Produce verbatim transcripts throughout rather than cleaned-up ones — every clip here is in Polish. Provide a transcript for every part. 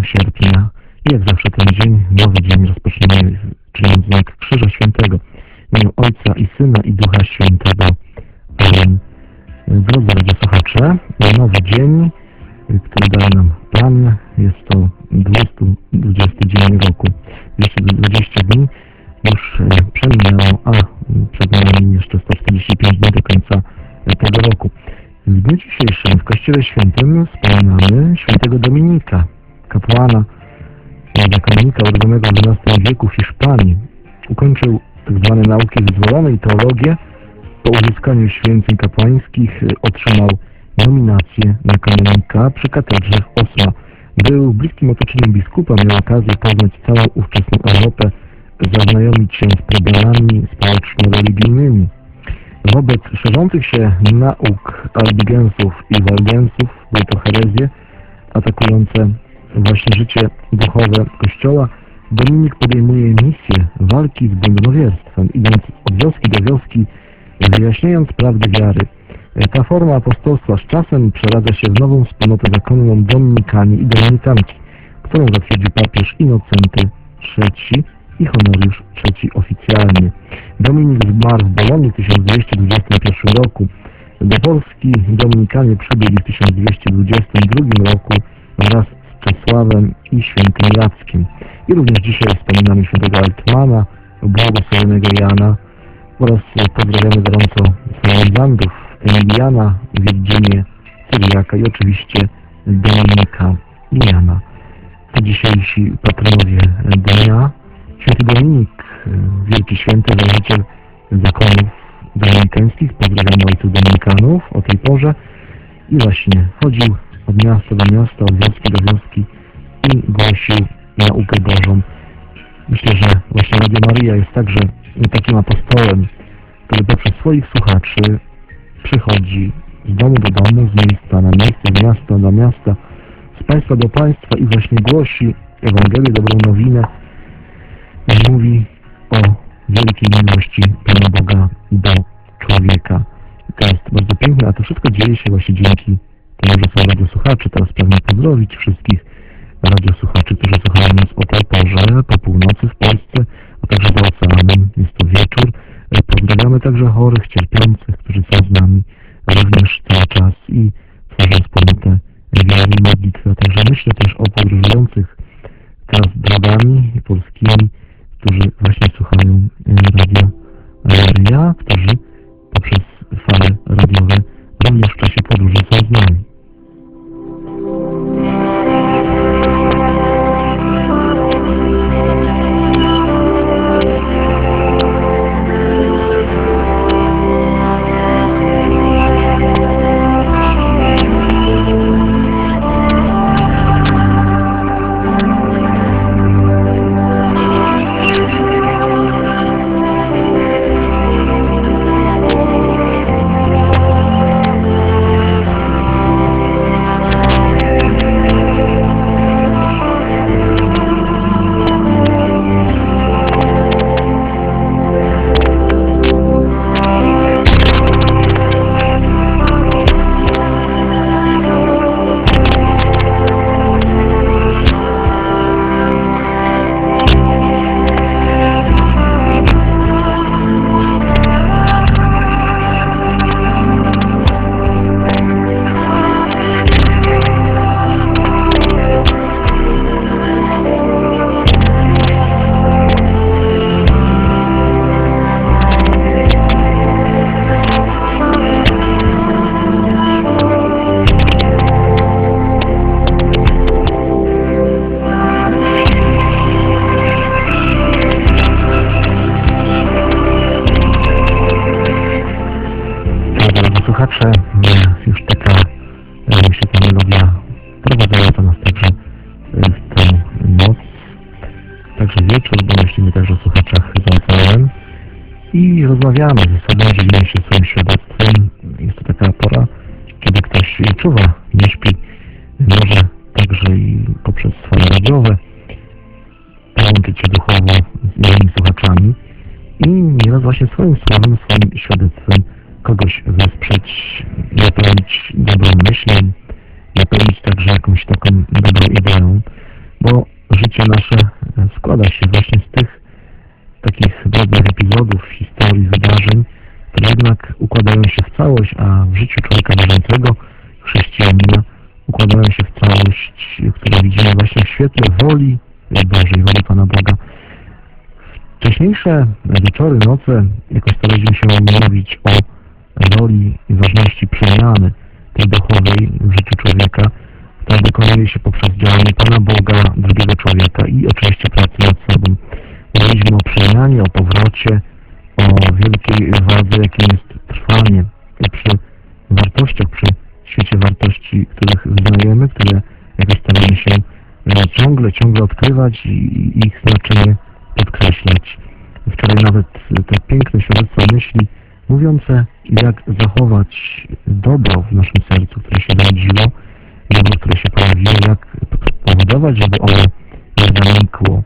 sierpnia i jak zawsze ten dzień, nowy dzień rozpoczynamy czyniąc znak Krzyża Świętego. W imię Ojca i Syna i Ducha Świętego. Amen. Drodzy radiosłuchacze, nowy dzień, który daje nam Pan, jest to dwieście dwudziesty dzień roku. dwieście dwadzieścia dni już przeminęło, a przed nami jeszcze sto czterdzieści pięć dni do końca tego roku. W dniu dzisiejszym w Kościele Świętym wspominamy świętego Dominika, kapłana, zakonnika urodzonego w dwunastym wieku w Hiszpanii. Ukończył tzw. nauki wyzwolone i teologię. Po uzyskaniu święceń kapłańskich otrzymał nominację na kanonika przy katedrze w Osma. Był bliskim otoczeniem biskupa, miał okazję poznać całą ówczesną Europę, zaznajomić się z problemami społeczno-religijnymi. Wobec szerzących się nauk albigensów i walgensów, były to herezje atakujące właśnie życie duchowe Kościoła, Dominik podejmuje misję walki z błędnowierstwem, idąc od wioski do wioski, wyjaśniając prawdy wiary. Ta forma apostolstwa z czasem przeradza się w nową wspólnotę zakonną Dominikanie i Dominikanki, którą zatwierdził papież Inocenty trzeci i Honoriusz trzeci oficjalnie. Dominik zmarł w Bolonii w tysiąc dwieście dwudziestym pierwszym roku. Do Polski Dominikanie przybyli w tysiąc dwieście dwudziestym drugim roku wraz z Czesławem i świętym Jackiem. I również dzisiaj wspominamy świętego Altmana, błogosławionego Jana oraz pozdrawiamy gorąco solenizantów Emiliana, Wirginię, Cyriaka i oczywiście Dominika i Jana. To dzisiejsi patronowie dnia. Święty Dominik, wielki święty, założyciel zakonów dominikańskich. Pozdrawiamy ojców dominikanów o tej porze. I właśnie chodził od miasta do miasta, od wioski do wioski i głosił naukę Bożą. Myślę, że właśnie Radio Maryja jest także takim apostołem, który poprzez swoich słuchaczy przychodzi z domu do domu, z miejsca na miejsce, z miasta do miasta, z państwa do państwa i właśnie głosi Ewangelię, dobrą nowinę i mówi o wielkiej miłości Pana Boga do człowieka. To jest bardzo piękne, a to wszystko dzieje się właśnie dzięki temu, że są radiosłuchacze. Teraz pragnę pozdrowić wszystkich radiosłuchaczy, którzy słuchają nas o tej porze, po północy w Polsce, a także za oceanem. Jest to wieczór. Pozdrawiamy także chorych, cierpiących, którzy są z nami również cały czas i tworzą wspólnotę wiary i modlitwy. A także myślę też o podróżujących teraz drogami polskimi, którzy właśnie słuchają Radia Maryja, którzy poprzez fale radiowe również w czasie podróży są z nami. Słuchacze, już taka, myślę, ta melodia prowadzająca nas także w tę noc, także wieczór, bo myślimy także o słuchaczach za oceanem i rozmawiamy ze sobą, dzielimy się swoim świadectwem. Jest to taka pora, kiedy ktoś czuwa, nie śpi, może także i poprzez fale radiowe połączyć się duchowo z innymi słuchaczami i nieraz właśnie swoim słowem, swoim świadectwem kogoś wesprzeć, napełnić dobrą myślą, napełnić także jakąś taką dobrą ideą, nasze składa się właśnie z tych takich drobnych epizodów historii, wydarzeń, które jednak układają się w całość, a w życiu człowieka wierzącego, chrześcijanina, układają się w całość, którą widzimy właśnie w świetle woli Bożej, woli Pana Boga. Wcześniejsze wieczory, noce jakoś staraliśmy się mówić o roli i ważności przemiany tej duchowej w życiu człowieka, która dokonuje się poprzez działanie Pana Boga, drugiego człowieka i oczywiście pracy nad sobą. Mówiliśmy o przemianie, o powrocie, o wielkiej wadze, jakim jest trwanie i przy wartościach, przy świecie wartości, których wyznajemy, które jakoś staramy się ciągle, ciągle odkrywać i ich znaczenie podkreślać. Wczoraj nawet te piękne świadectwa myśli mówiące, jak zachować dobro w naszym sercu, które się zrodziło, dobro, które się pojawiło, jak powodować, żeby ono nie zanikło.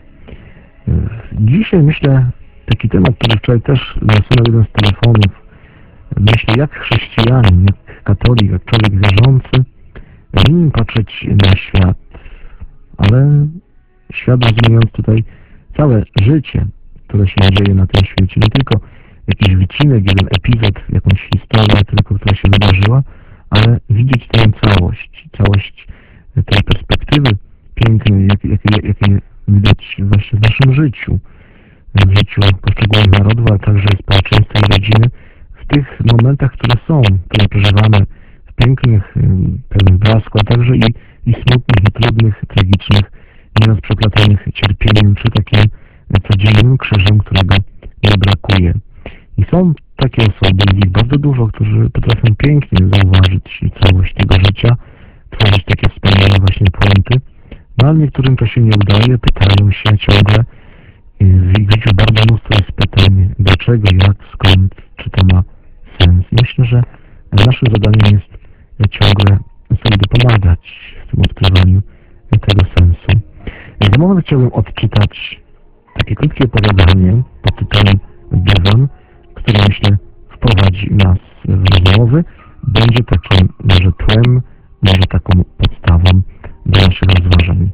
Dzisiaj myślę, taki temat, który wczoraj też nasunął jeden z telefonów, myślę, jak chrześcijanin, jak katolik, jak człowiek wierzący powinien patrzeć na świat, ale świat rozumiejąc tutaj całe życie, które się dzieje na tym świecie, nie tylko jakiś wycinek, jeden epizod, jakąś historię tylko, która się wydarzyła, ale widzieć tę całość, całość tej perspektywy pięknej, jakie jak, jak, jak widać właśnie w naszym życiu, w życiu poszczególnych narodów, ale także społeczeństwa i rodziny, w tych momentach, które są, które przeżywamy, w pięknych, pełnych blasku, a także i, i smutnych, i trudnych, tragicznych, nieraz przeplatanych cierpieniem, czy takim codziennym krzyżem, którego nie brakuje. I są takie osoby, jest ich bardzo dużo, którzy potrafią pięknie zauważyć całość tego życia, tworzyć takie wspaniałe właśnie puenty, no ale niektórym to się nie udaje, pytają się ciągle. W ich życiu bardzo mnóstwo jest pytań, dlaczego, jak, skąd, czy to ma sens. I myślę, że naszym zadaniem jest ciągle sobie pomagać w tym odkrywaniu tego sensu. Za moment chciałbym odczytać takie krótkie opowiadanie pod tytułem Dywan, które myślę wprowadzi nas w rozmowy, będzie takim może tłem, może taką podstawą do naszych rozważań.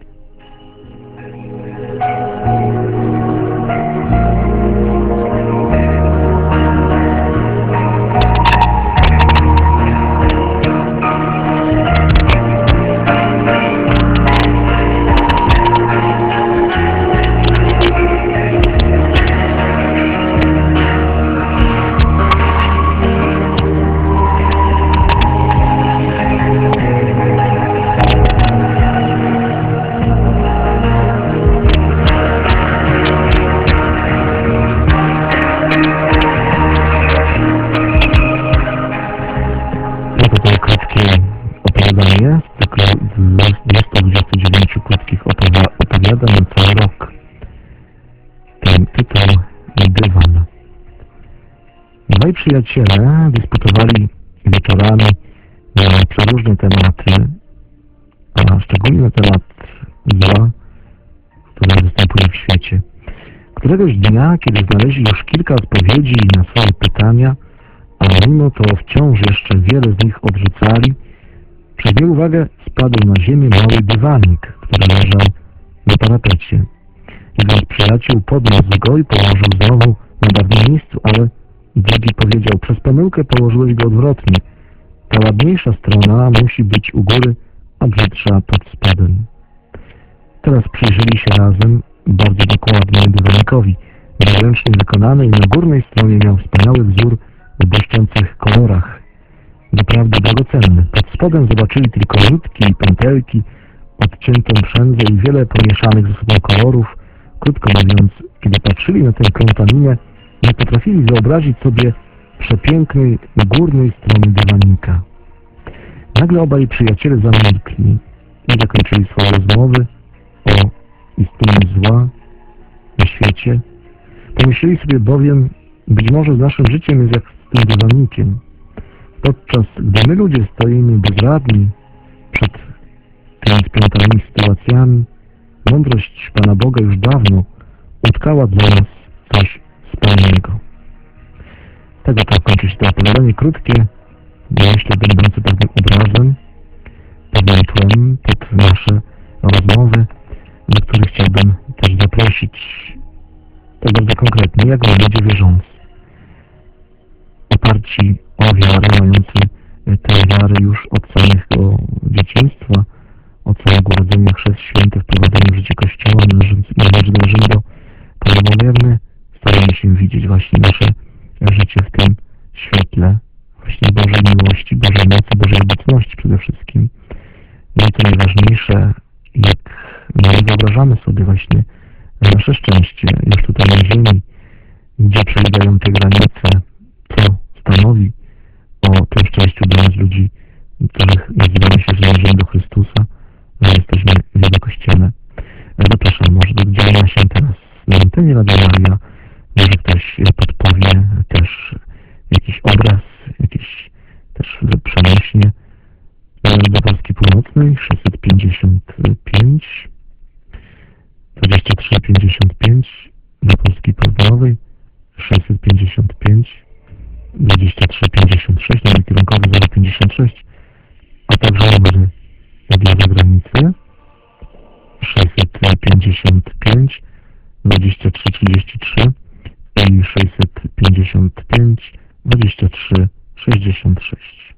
Z cyklu dwieście dwadzieścia dziewięć krótkich opowiadań na cały rok. Ten tytuł Dywan. Dwaj przyjaciele dyskutowali wieczorami na przeróżne tematy, a szczególnie na temat zła, które występuje w świecie. Któregoś dnia, kiedy znaleźli już kilka odpowiedzi na swoje pytania, a mimo to wciąż jeszcze wiele z nich odrzucali, przez nieuwagę spadł na ziemię mały dywanik, który leżał na parapecie. Jeden z przyjaciół podniósł go i położył znowu na dawnym miejscu, ale drugi powiedział, przez pomyłkę położyłeś go odwrotnie. Ta ładniejsza strona musi być u góry, a brzydsza pod spodem. Teraz przyjrzeli się razem bardzo dokładnie dywanikowi. Był ręcznie wykonany i na górnej stronie miał wspaniały wzór w błyszczących kolorach. Doprawdy drogocenny. Pod spodem zobaczyli tylko nitki i pętelki, odciętą przędzę i wiele pomieszanych ze sobą kolorów. Krótko mówiąc, kiedy patrzyli na tę plątaninę, nie potrafili wyobrazić sobie przepięknej, górnej strony dywanika. Nagle obaj przyjaciele zamilkli i zakończyli swoje rozmowy o istnieniu zła na świecie. Pomyśleli sobie bowiem, być może z naszym życiem jest jak z tym dywanikiem. Podczas gdy my ludzie stoimy bezradni przed tymi splątanymi sytuacjami, mądrość Pana Boga już dawno utkała dla nas coś wspólnego. Tego to kończy się to opowiadanie krótkie, myślę, będące pewnym obrazem, pewnym tłem pod nasze rozmowy, do których chciałbym jak my, ludzie wierzący, oparci o wiarę, mający tę wiarę już od samego dzieciństwa, od samego urodzenia, chrzest święty, wprowadzenie w życie Kościoła, należymy do Pana Boga, jak my staramy się widzieć właśnie nasze życie w tym świetle właśnie Bożej miłości, Bożej mocy, Bożej obecności przede wszystkim. No i co najważniejsze, jak my wyobrażamy sobie właśnie nasze szczęście już tutaj na ziemi, gdzie przebiegają te granice, co stanowi o tym szczęściu dla nas ludzi, których nazywamy się, że należymy do Chrystusa, że jesteśmy w Jego Kościele. Zapraszam może do działania się teraz na antenie Radia Maria. Może ktoś podpowie też jakiś obraz, jakiś też przenośnie do Polski Północnej sześćset pięćdziesiąt pięć dwadzieścia trzy pięćdziesiąt pięć, do Polski Południowej sześćset pięćdziesiąt pięć dwadzieścia trzy pięćdziesiąt sześć, numer kierunkowy zero pięćdziesiąt sześć, a także numery dla zagranicy sześćset pięćdziesiąt pięć dwadzieścia trzy trzydzieści trzy i sześćset pięćdziesiąt pięć dwadzieścia trzy sześćdziesiąt sześć.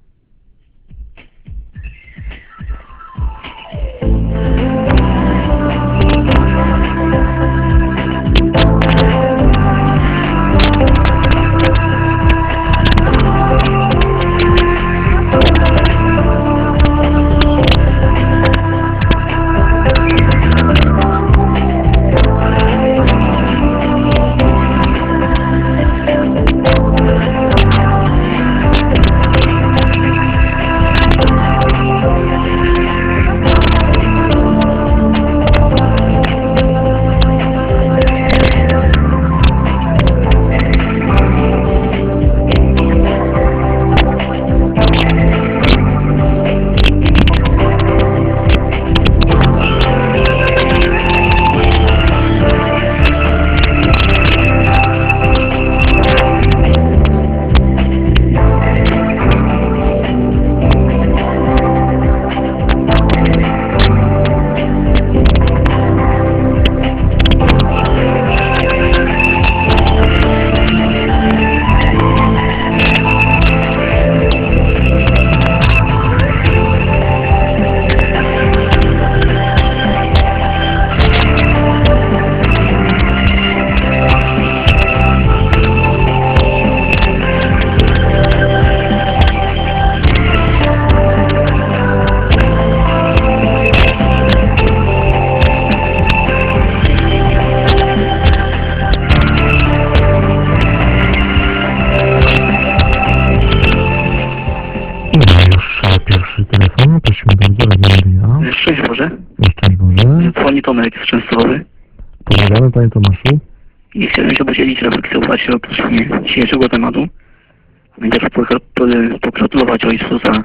Szczęść Boże. Szczęść Boże. Dzwoni Tomek z Częstochowy. Pozdrawiamy Panie Tomaszu. I chciałem się podzielić refleksją właśnie odnośnie dzisiejszego tematu. Najpierw pogratulować Ojcu za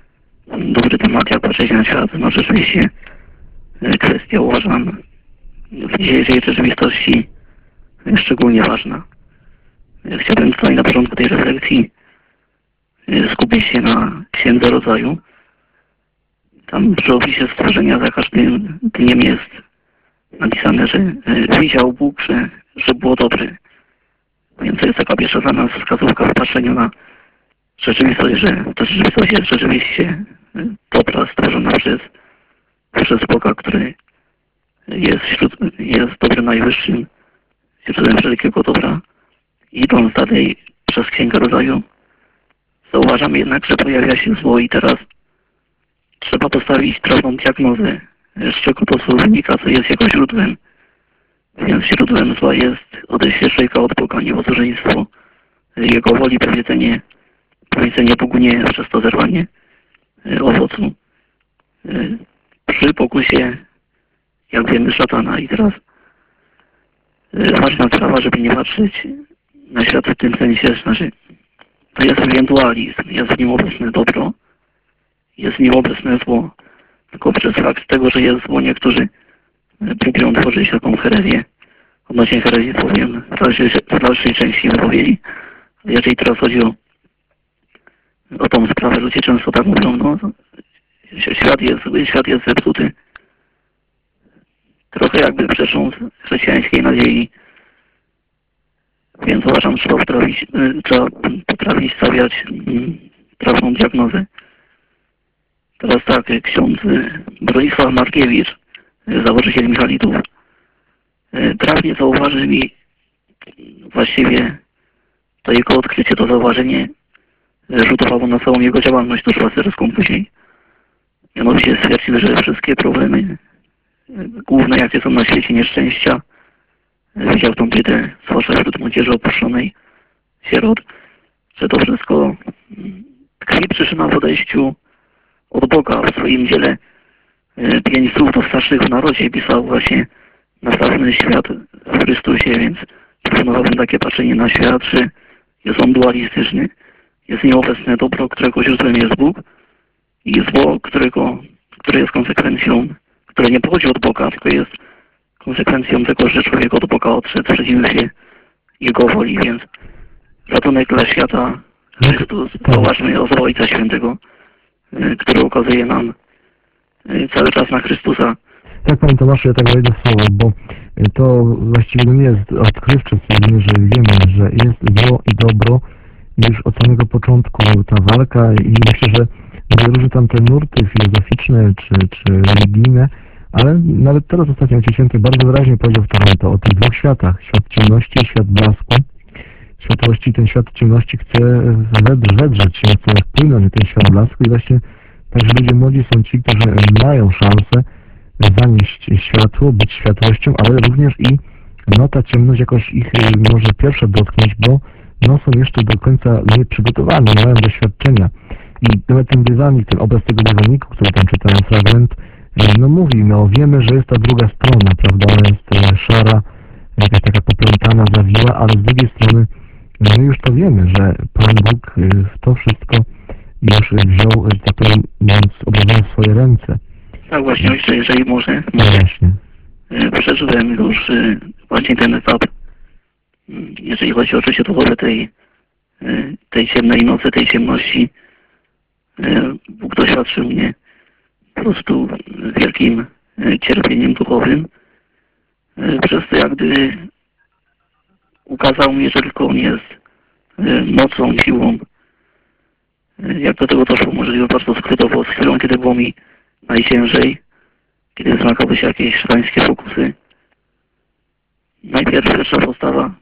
dobry temat, jak patrzeć na świat. No rzeczywiście kwestia, uważam, w dzisiejszej rzeczywistości szczególnie ważna. Chciałbym tutaj na początku tej refleksji skupić się na Księdze Rodzaju. Tam przy opisie stworzenia za każdym dniem jest napisane, że widział Bóg, że, że było dobre. Więc to jest taka pierwsza dla nas wskazówka w patrzeniu na rzeczywistość, że ta rzeczywistość jest rzeczywiście dobra, stworzona przez, przez Boga, który jest, wśród, jest dobrym najwyższym, źródłem wszelkiego dobra. Idąc dalej przez Księgę Rodzaju, zauważamy jednak, że pojawia się zło i teraz trzeba postawić trafną diagnozę, z czego to zło wynika, co jest jego źródłem. Więc źródłem zła jest odejście człowieka od Boga, niewozorzeństwo, jego woli, powiedzenie, powiedzenie Bogu nie przez to zerwanie owocu. Przy pokusie, jak wiemy, szatana. I teraz ważna sprawa, żeby nie patrzeć na świat w tym sensie, znaczy to jest pewien dualizm, jest w nim obecne dobro, jest w nim obecne zło. Tylko przez fakt tego, że jest zło, niektórzy próbują tworzyć taką herezję. Odnośnie herezji powiem w dalszej, w dalszej części wypowiedzi. Jeżeli teraz chodzi o, o tą sprawę, ludzie często tak mówią, no świat jest zły, świat jest zepsuty. Trochę jakby przecząc chrześcijańskiej nadziei. Więc uważam, że trzeba potrafić, y, trzeba potrafić stawiać mm, trafną diagnozę. Teraz tak, y, ksiądz y, Bronisław Markiewicz, y, założyciel Michalitów, y, trafnie zauważył mi właściwie to jego odkrycie, to zauważenie y, rzutowało na całą jego działalność duszpasterską później. Mianowicie stwierdził, że wszystkie problemy y, główne, jakie są na świecie, nieszczęścia, widział tą biedę, zwłaszcza wśród młodzieży opuszczonej, sierot, że to wszystko tkwi przyczyna w odejściu od Boga. W swoim dziele Pięć słów do starszych w narodzie pisał właśnie następny świat w Chrystusie, więc proponowałbym takie patrzenie na świat, że jest on dualistyczny, jest nieobecne dobro, którego źródłem jest Bóg i zło, którego, które jest konsekwencją, które nie pochodzi od Boga, tylko jest konsekwencją tego, że człowiek od Boga odszedł, sprzeciwił się Jego woli, więc ratunek dla świata Chrystus, zauważmy o Ojca Świętego, który ukazuje nam cały czas na Chrystusa. Tak, Panie Tomaszu, ja tak wejdę w słowo, bo to właściwie nie jest odkrywcze stwierdzenie, że wiemy, że jest zło i dobro już od samego początku ta walka i myślę, że różne tam te nurty filozoficzne czy, czy religijne, ale nawet teraz ostatnio Ojciec Święty bardzo wyraźnie powiedział w Toronto o tych dwóch światach, świat ciemności i świat blasku. Światłości, ten świat ciemności chce wedrzeć się, chce wpłynąć na ten świat blasku i właśnie także ludzie młodzi są ci, którzy mają szansę zanieść światło, być światłością, ale również i no ta ciemność jakoś ich może pierwsza dotknąć, bo no są jeszcze do końca nieprzygotowani, nie mają doświadczenia. I nawet ten dywanik, ten obraz tego dywaniku, który tam czytałem fragment, no mówi, no wiemy, że jest ta druga strona, prawda, ona jest szara, jakaś taka poplątana, zawiła, ale z drugiej strony my już to wiemy, że Pan Bóg w to wszystko już wziął, tak powiem, mówiąc, obrazując swoje ręce. Tak właśnie, ojcze, jeżeli może, No właśnie. przeżyłem już właśnie ten etap, jeżeli chodzi o życie duchowe tej, tej ciemnej nocy, tej ciemności. Bóg doświadczył mnie po prostu wielkim cierpieniem duchowym, przez to jak gdyby ukazał mi, że tylko On jest mocą, siłą. Jak do tego doszło, możliwe bardzo skrótowo, z chwilą, kiedy było mi najciężej, kiedy zmagały się jakieś szatańskie fokusy. Najpierw pierwsza postawa,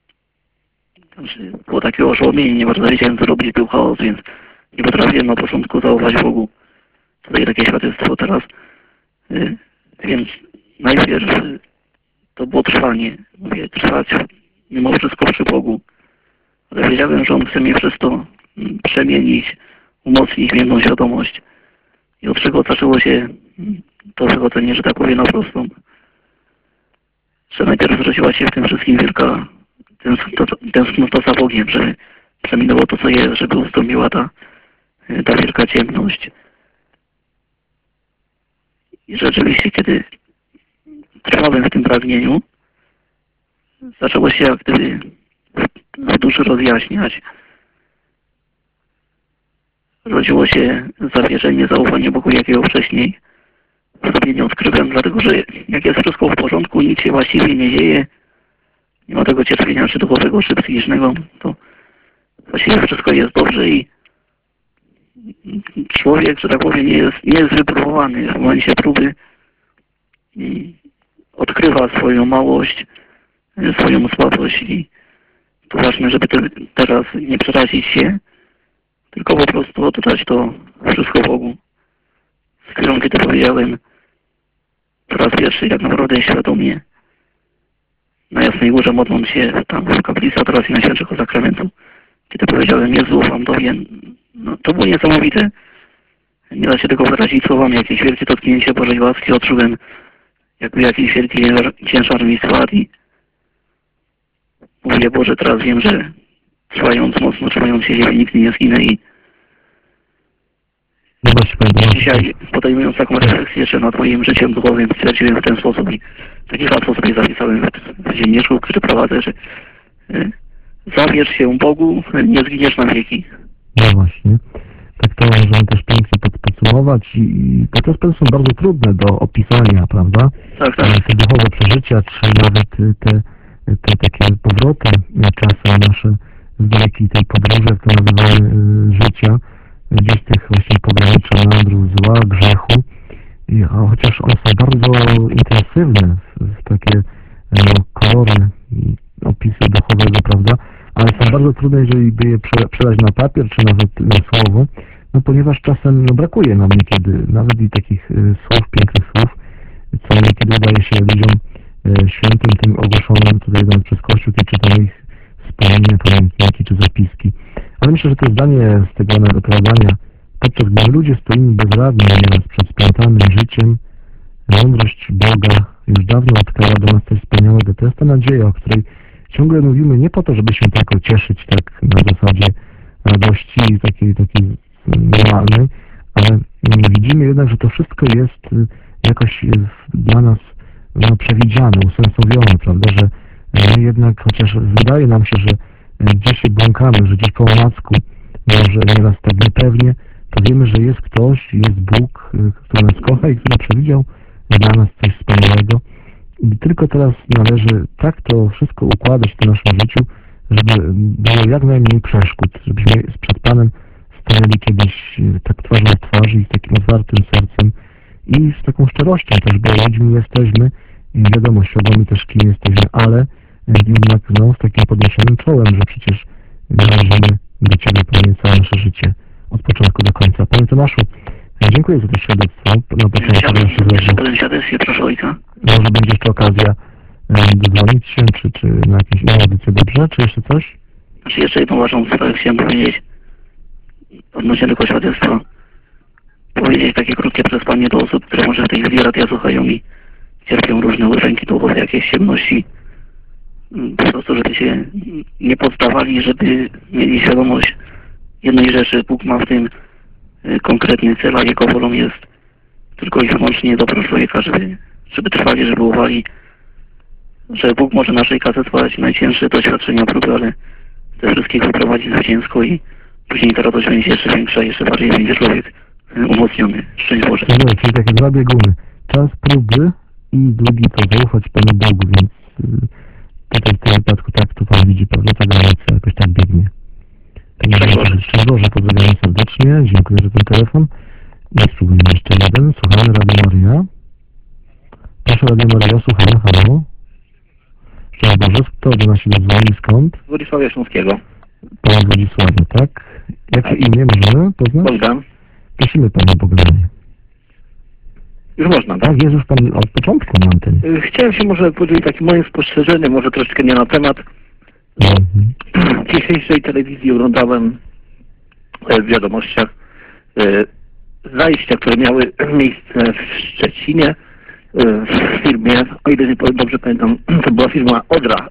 znaczy było takie oszołomienie, nie bardzo wiedziałem co robić, był chaos, więc nie potrafiłem na początku zaufać Bogu. Tutaj takie świadectwo teraz. Więc najpierw to było trwanie. Mówię, trwać mimo wszystko przy Bogu. Ale wiedziałem, że On chce mnie przez to przemienić, umocnić miękką świadomość. I od czego zaczęło się to wychodzenie, że tak powiem, na prostą. Że najpierw zrodziła się w tym wszystkim wielka tęsknota za Bogiem, że przeminęło to, co jest, żeby ustąpiła ta, ta wielka ciemność. I rzeczywiście, kiedy trwałem w tym pragnieniu, zaczęło się jak gdyby w duszy rozjaśniać. Rodziło się zawierzenie, zaufanie Bogu, jakiego wcześniej w sobie nie odkryłem, dlatego że jak jest wszystko w porządku, nic się właściwie nie dzieje, nie ma tego cierpienia czy duchowego, czy psychicznego, to właściwie wszystko jest dobrze i człowiek, że tak powiem, nie jest, nie jest wypróbowany w momencie próby i odkrywa swoją małość, swoją słabość i to ważne, żeby te, teraz nie przerazić się, tylko po prostu oddać to wszystko Bogu. Z chwilą, kiedy powiedziałem po raz pierwszy tak naprawdę świadomie na Jasnej Górze, modląc się tam w kaplicy Adoracji Najświętszego Sakramentu, kiedy powiedziałem, Jezu, ufam Tobie, no to było niesamowite. Nie da się tego wyrazić słowami, jakieś wielkie dotknięcie Bożej łaski odczułem, jakby jakiś wielki ciężar mi spadł i mówię, Boże, teraz wiem, że trwając mocno, trzymając się ziemi, nigdy nie zginę i No właśnie, Panie Tomaszu. dzisiaj podejmując taką refleksję, że nad moim życiem duchowym stwierdziłem w ten sposób i taki łatwo sobie zapisałem w, w dzienniczku, który prowadzę, że y, zawierz się Bogu, nie zginiesz na wieki. No właśnie. Tak to możemy też pięknie pod, podsumować i te sprawy są bardzo trudne do opisania, prawda? Tak, tak. Te duchowe przeżycia, czy nawet te te takie powroty czasem nasze z dalekiej tej podróży, jak to nazywamy, życia, gdzieś tych właśnie pogranicza meandrów zła, grzechu, I, a chociaż one są bardzo intensywne w, w takie no, kolory i opisy duchowego, prawda, ale są bardzo trudne, jeżeli by je prze, przelać na papier, czy nawet na słowo, no ponieważ czasem no, brakuje nam niekiedy nawet i takich y, słów, pięknych słów, co niekiedy udaje się ludziom y, świętym, tym ogłoszonym tutaj nawet przez Kościół, kiedy czytamy ich wspomnienia, pamiętniki czy zapiski. Ale myślę, że to zdanie z tego opowiadania, podczas gdy ludzie stoimy bezradni nieraz przed splątanym życiem, mądrość Boga już dawno odkryła do nas coś wspaniałego. To jest ta nadzieja, o której ciągle mówimy nie po to, żeby się tylko cieszyć tak na zasadzie radości takiej, takiej normalnej, ale widzimy jednak, że to wszystko jest jakoś dla nas no, przewidziane, usensownione, prawda, że my jednak, chociaż wydaje nam się, że gdzieś się błąkamy, że gdzieś po omacku, może nieraz tak niepewnie, to wiemy, że jest ktoś, jest Bóg, który nas kocha i który przewidział dla nas coś wspaniałego. I tylko teraz należy tak to wszystko układać w tym naszym życiu, żeby było jak najmniej przeszkód, żebyśmy przed Panem stanęli kiedyś tak twarzą w twarz i z takim otwartym sercem i z taką szczerością też, bo ludźmi jesteśmy i wiadomo, świadomi też kim jesteśmy, ale jednak no, z takim podniesionym czołem, że przecież należymy do Ciebie, Panie, całe nasze życie od początku do końca. Panie Tomaszu, dziękuję za to świadectwo. Na początku Chciałbym świadectwie, proszę ojca. Może będzie jeszcze okazja dodzwonić się, czy, czy na jakieś inne audycje, dobrze? Czy jeszcze coś? Znaczy jeszcze jedną ważną sprawę chciałem powiedzieć odnośnie tego świadectwa. Powiedzieć takie krótkie przesłanie do osób, które może w tej chwili radia słuchają i cierpią różne udręki duchowe, jakieś ciemności. Po prostu, żeby się nie poddawali, żeby mieli świadomość jednej rzeczy. Bóg ma w tym konkretny cel, a Jego wolą jest tylko i wyłącznie dobro człowieka, żeby, żeby trwali, żeby ufali, że Bóg może naszej kasę składać najcięższe doświadczenia, próby, ale te wszystkich wyprowadzi zwycięsko i później ta radość będzie jeszcze większa, jeszcze bardziej będzie człowiek umocniony. Szczęść Boże. No, czyli takie dwa bieguny. Czas próby i drugi to zaufać Panu Bogu, więc tutaj w tym wypadku tak to Pan widzi, prawda, ta granica jakoś tak biegnie. Szczęść Boże. Szczęść Boże, pozdrawiam serdecznie, dziękuję za ten telefon. I spróbujmy jeszcze jeden. Słuchamy Radio Maria. Proszę Radio Maria, słuchamy, halo. Szczęść Boże, kto do nas się dodzwoni, skąd? Z Władysławia Śląskiego. Pan z Wodzisławia, tak? Jakie Tak. imię możemy poznać? Bogdan. Prosimy Panie Bogdanie. Już można, tak? Tak, jest już Pan od początku na antenie. Y, Chciałem się może podzielić takim moim spostrzeżeniem, może troszeczkę nie na temat. Mhm. W dzisiejszej telewizji oglądałem e, w wiadomościach e, zajścia, które miały miejsce w Szczecinie e, w firmie, o ile nie powiem, dobrze pamiętam, to była firma Odra.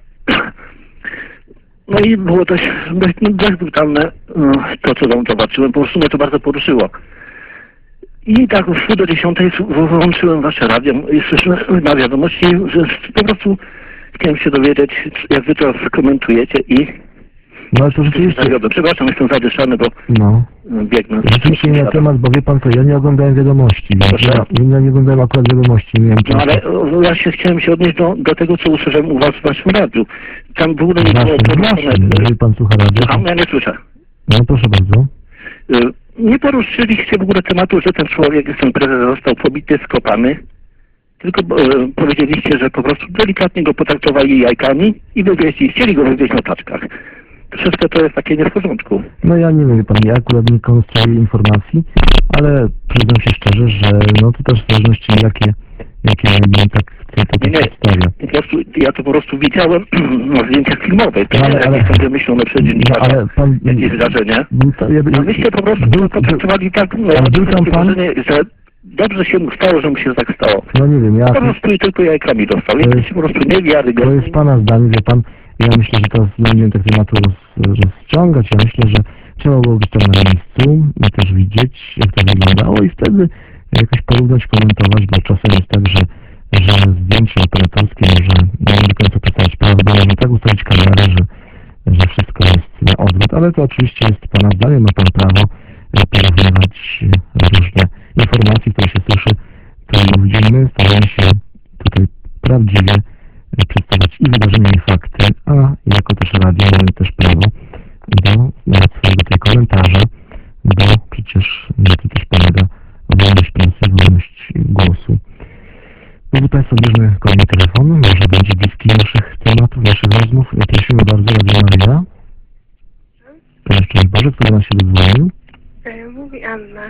No i było dość, dość, no, dość brutalne no, to, co tam zobaczyłem, po prostu mnie to bardzo poruszyło. I tak w wpół do dziesiątej włączyłem wasze radio i słyszałem na wiadomości, że po prostu chciałem się dowiedzieć, jak wy to skomentujecie i No ale to rzeczywiście... zawiodłem. Przepraszam, jestem zadyszany, bo No. biegnę. Rzeczywiście nie na temat, bo wie Pan co, ja nie oglądałem wiadomości, więc Proszę? ja, ja nie oglądałem akurat wiadomości, nie miałem No czasu. ale o, ja się chciałem się odnieść do, do tego, co usłyszałem u was w waszym radiu. Tam w ogóle nie było Właśnie, poruszone... właśnie, jeżeli Pan słucha radia, Słucham, to... ja nie słyszę. No proszę bardzo. Y, Nie poruszyliście w ogóle tematu, że ten człowiek, ten prezes został pobity, skopany. Tylko e, powiedzieliście, że po prostu delikatnie go potraktowali jajkami i wywieźli, chcieli go wywieźć na taczkach. Troszeczkę to jest takie nie w porządku. No ja nie wiem, wie Pan, ja akurat nie konstruuję informacji, ale przyznam się szczerze, że no to też w zależności jakie, jakie medium tak chce, to Nie, tak nie. przedstawia. Po prostu, ja to po prostu widziałem na zdjęciach filmowych. To No, nie ale- jakieś ale- tam wymyślone przez No, dziennikarza, ale Pan... jakieś wydarzenie. No, to ja, No wyście po prostu był- go potraktowali tak, no, ja ale był mam tam takie pan? wrażenie, że dobrze się mu stało, że mu się tak stało. No nie wiem, ja... Po prostu i tylko jajkami dostał. jest- Jesteście po prostu To niewiarygodni. jest Pana zdanie, wie Pan, ja myślę, że teraz nie będziemy tak tematu roz, rozciągać, ja myślę, że trzeba było być tam na miejscu i też widzieć, jak to wyglądało i wtedy jakoś porównać, komentować, bo czasem jest tak, że, że zdjęcie operatorskie może nie do końca przedstawiać prawdę, może tak ustawić kamerę, że, że wszystko jest na odwrót, ale to oczywiście jest Pana zdanie, ma Pan prawo e, porównywać e, różne informacje, które się słyszy, które widzimy, staramy się tutaj prawdziwie przedstawiać i wydarzenia, i fakty. Drodzy Państwo, bierzmy kolejny telefon, może będzie bliski naszych tematów, naszych rozmów. Prosimy bardzo, Radio Maria. Szczęść Boże, który nas się dodzwonił. Mówi Anna.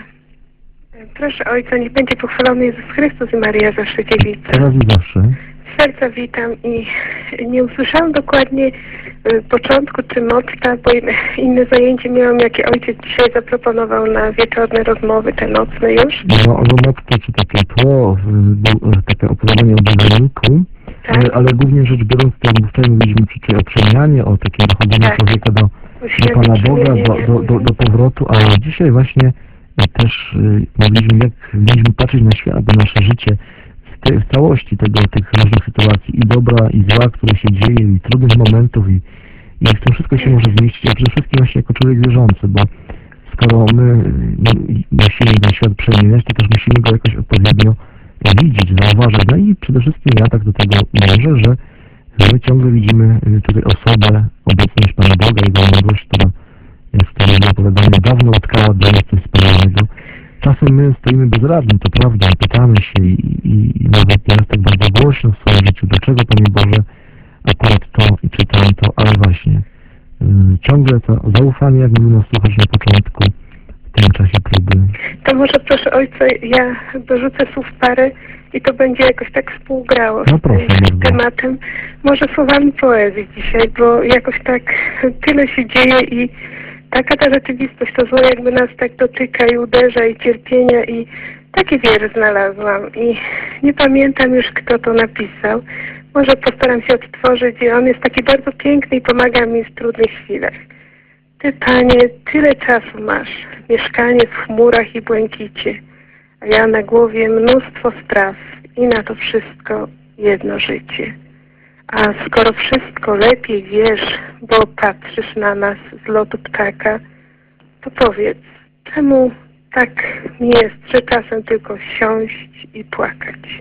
Proszę Ojca, niech będzie pochwalony Jezus Chrystus i Maria zawsze Dziewica. Teraz i zawsze. Z serca witam i nie usłyszałam dokładnie y, początku czy motta, bo inne, inne zajęcie miałam, jakie Ojciec dzisiaj zaproponował na wieczorne rozmowy, te nocne już. No, no motto, czy takie tło, y, takie opowiadanie o budowniku, Tak. ale głównie rzecz biorąc, to jak wczoraj mówiliśmy przy o przemianie, o takim dochodzeniu Tak. człowieka do, do Pana Boga, do, do, do, do powrotu, a dzisiaj właśnie też y, mówiliśmy, jak będziemy patrzeć na świat, na nasze życie w, te, w całości tego, tych różnych sytuacji i dobra, i zła, które się dzieje, i trudnych momentów, i, i jak to wszystko się może zmieścić, a przede wszystkim właśnie jako człowiek wierzący, bo skoro my no, musimy ten świat przemieniać, to też musimy go jakoś odpowiednio widzieć, zauważyć. No i przede wszystkim ja tak do tego dążę, że my ciągle widzimy tutaj osobę, obecność Pana Boga, Jego mądrość, która jest w tym opowiadaniu dawno odkryła dla nas coś wspaniałego. Czasem my stoimy bezradni, to prawda, pytamy się i, i, i nawet nieraz tak bardzo głośno w swoim życiu, dlaczego Panie Boże akurat to i czy tamto, ale właśnie y, ciągle to zaufanie, jak mówimy słuchać na początku, w tym czasie próby. To może proszę Ojca, ja dorzucę słów parę i to będzie jakoś tak współgrało No proszę, z bardzo. tematem. Może słowami poezji dzisiaj, bo jakoś tak tyle się dzieje i taka ta rzeczywistość, to zło jakby nas tak dotyka i uderza i cierpienia i taki wiersz znalazłam i nie pamiętam już, kto to napisał. Może postaram się odtworzyć i on jest taki bardzo piękny i pomaga mi w trudnych chwilach. Ty, Panie, tyle czasu masz, mieszkanie w chmurach i błękicie, a ja na głowie mnóstwo spraw i na to wszystko jedno życie. A skoro wszystko lepiej wiesz, bo patrzysz na nas z lotu ptaka, to powiedz, czemu tak mi jest, że czasem tylko siąść i płakać?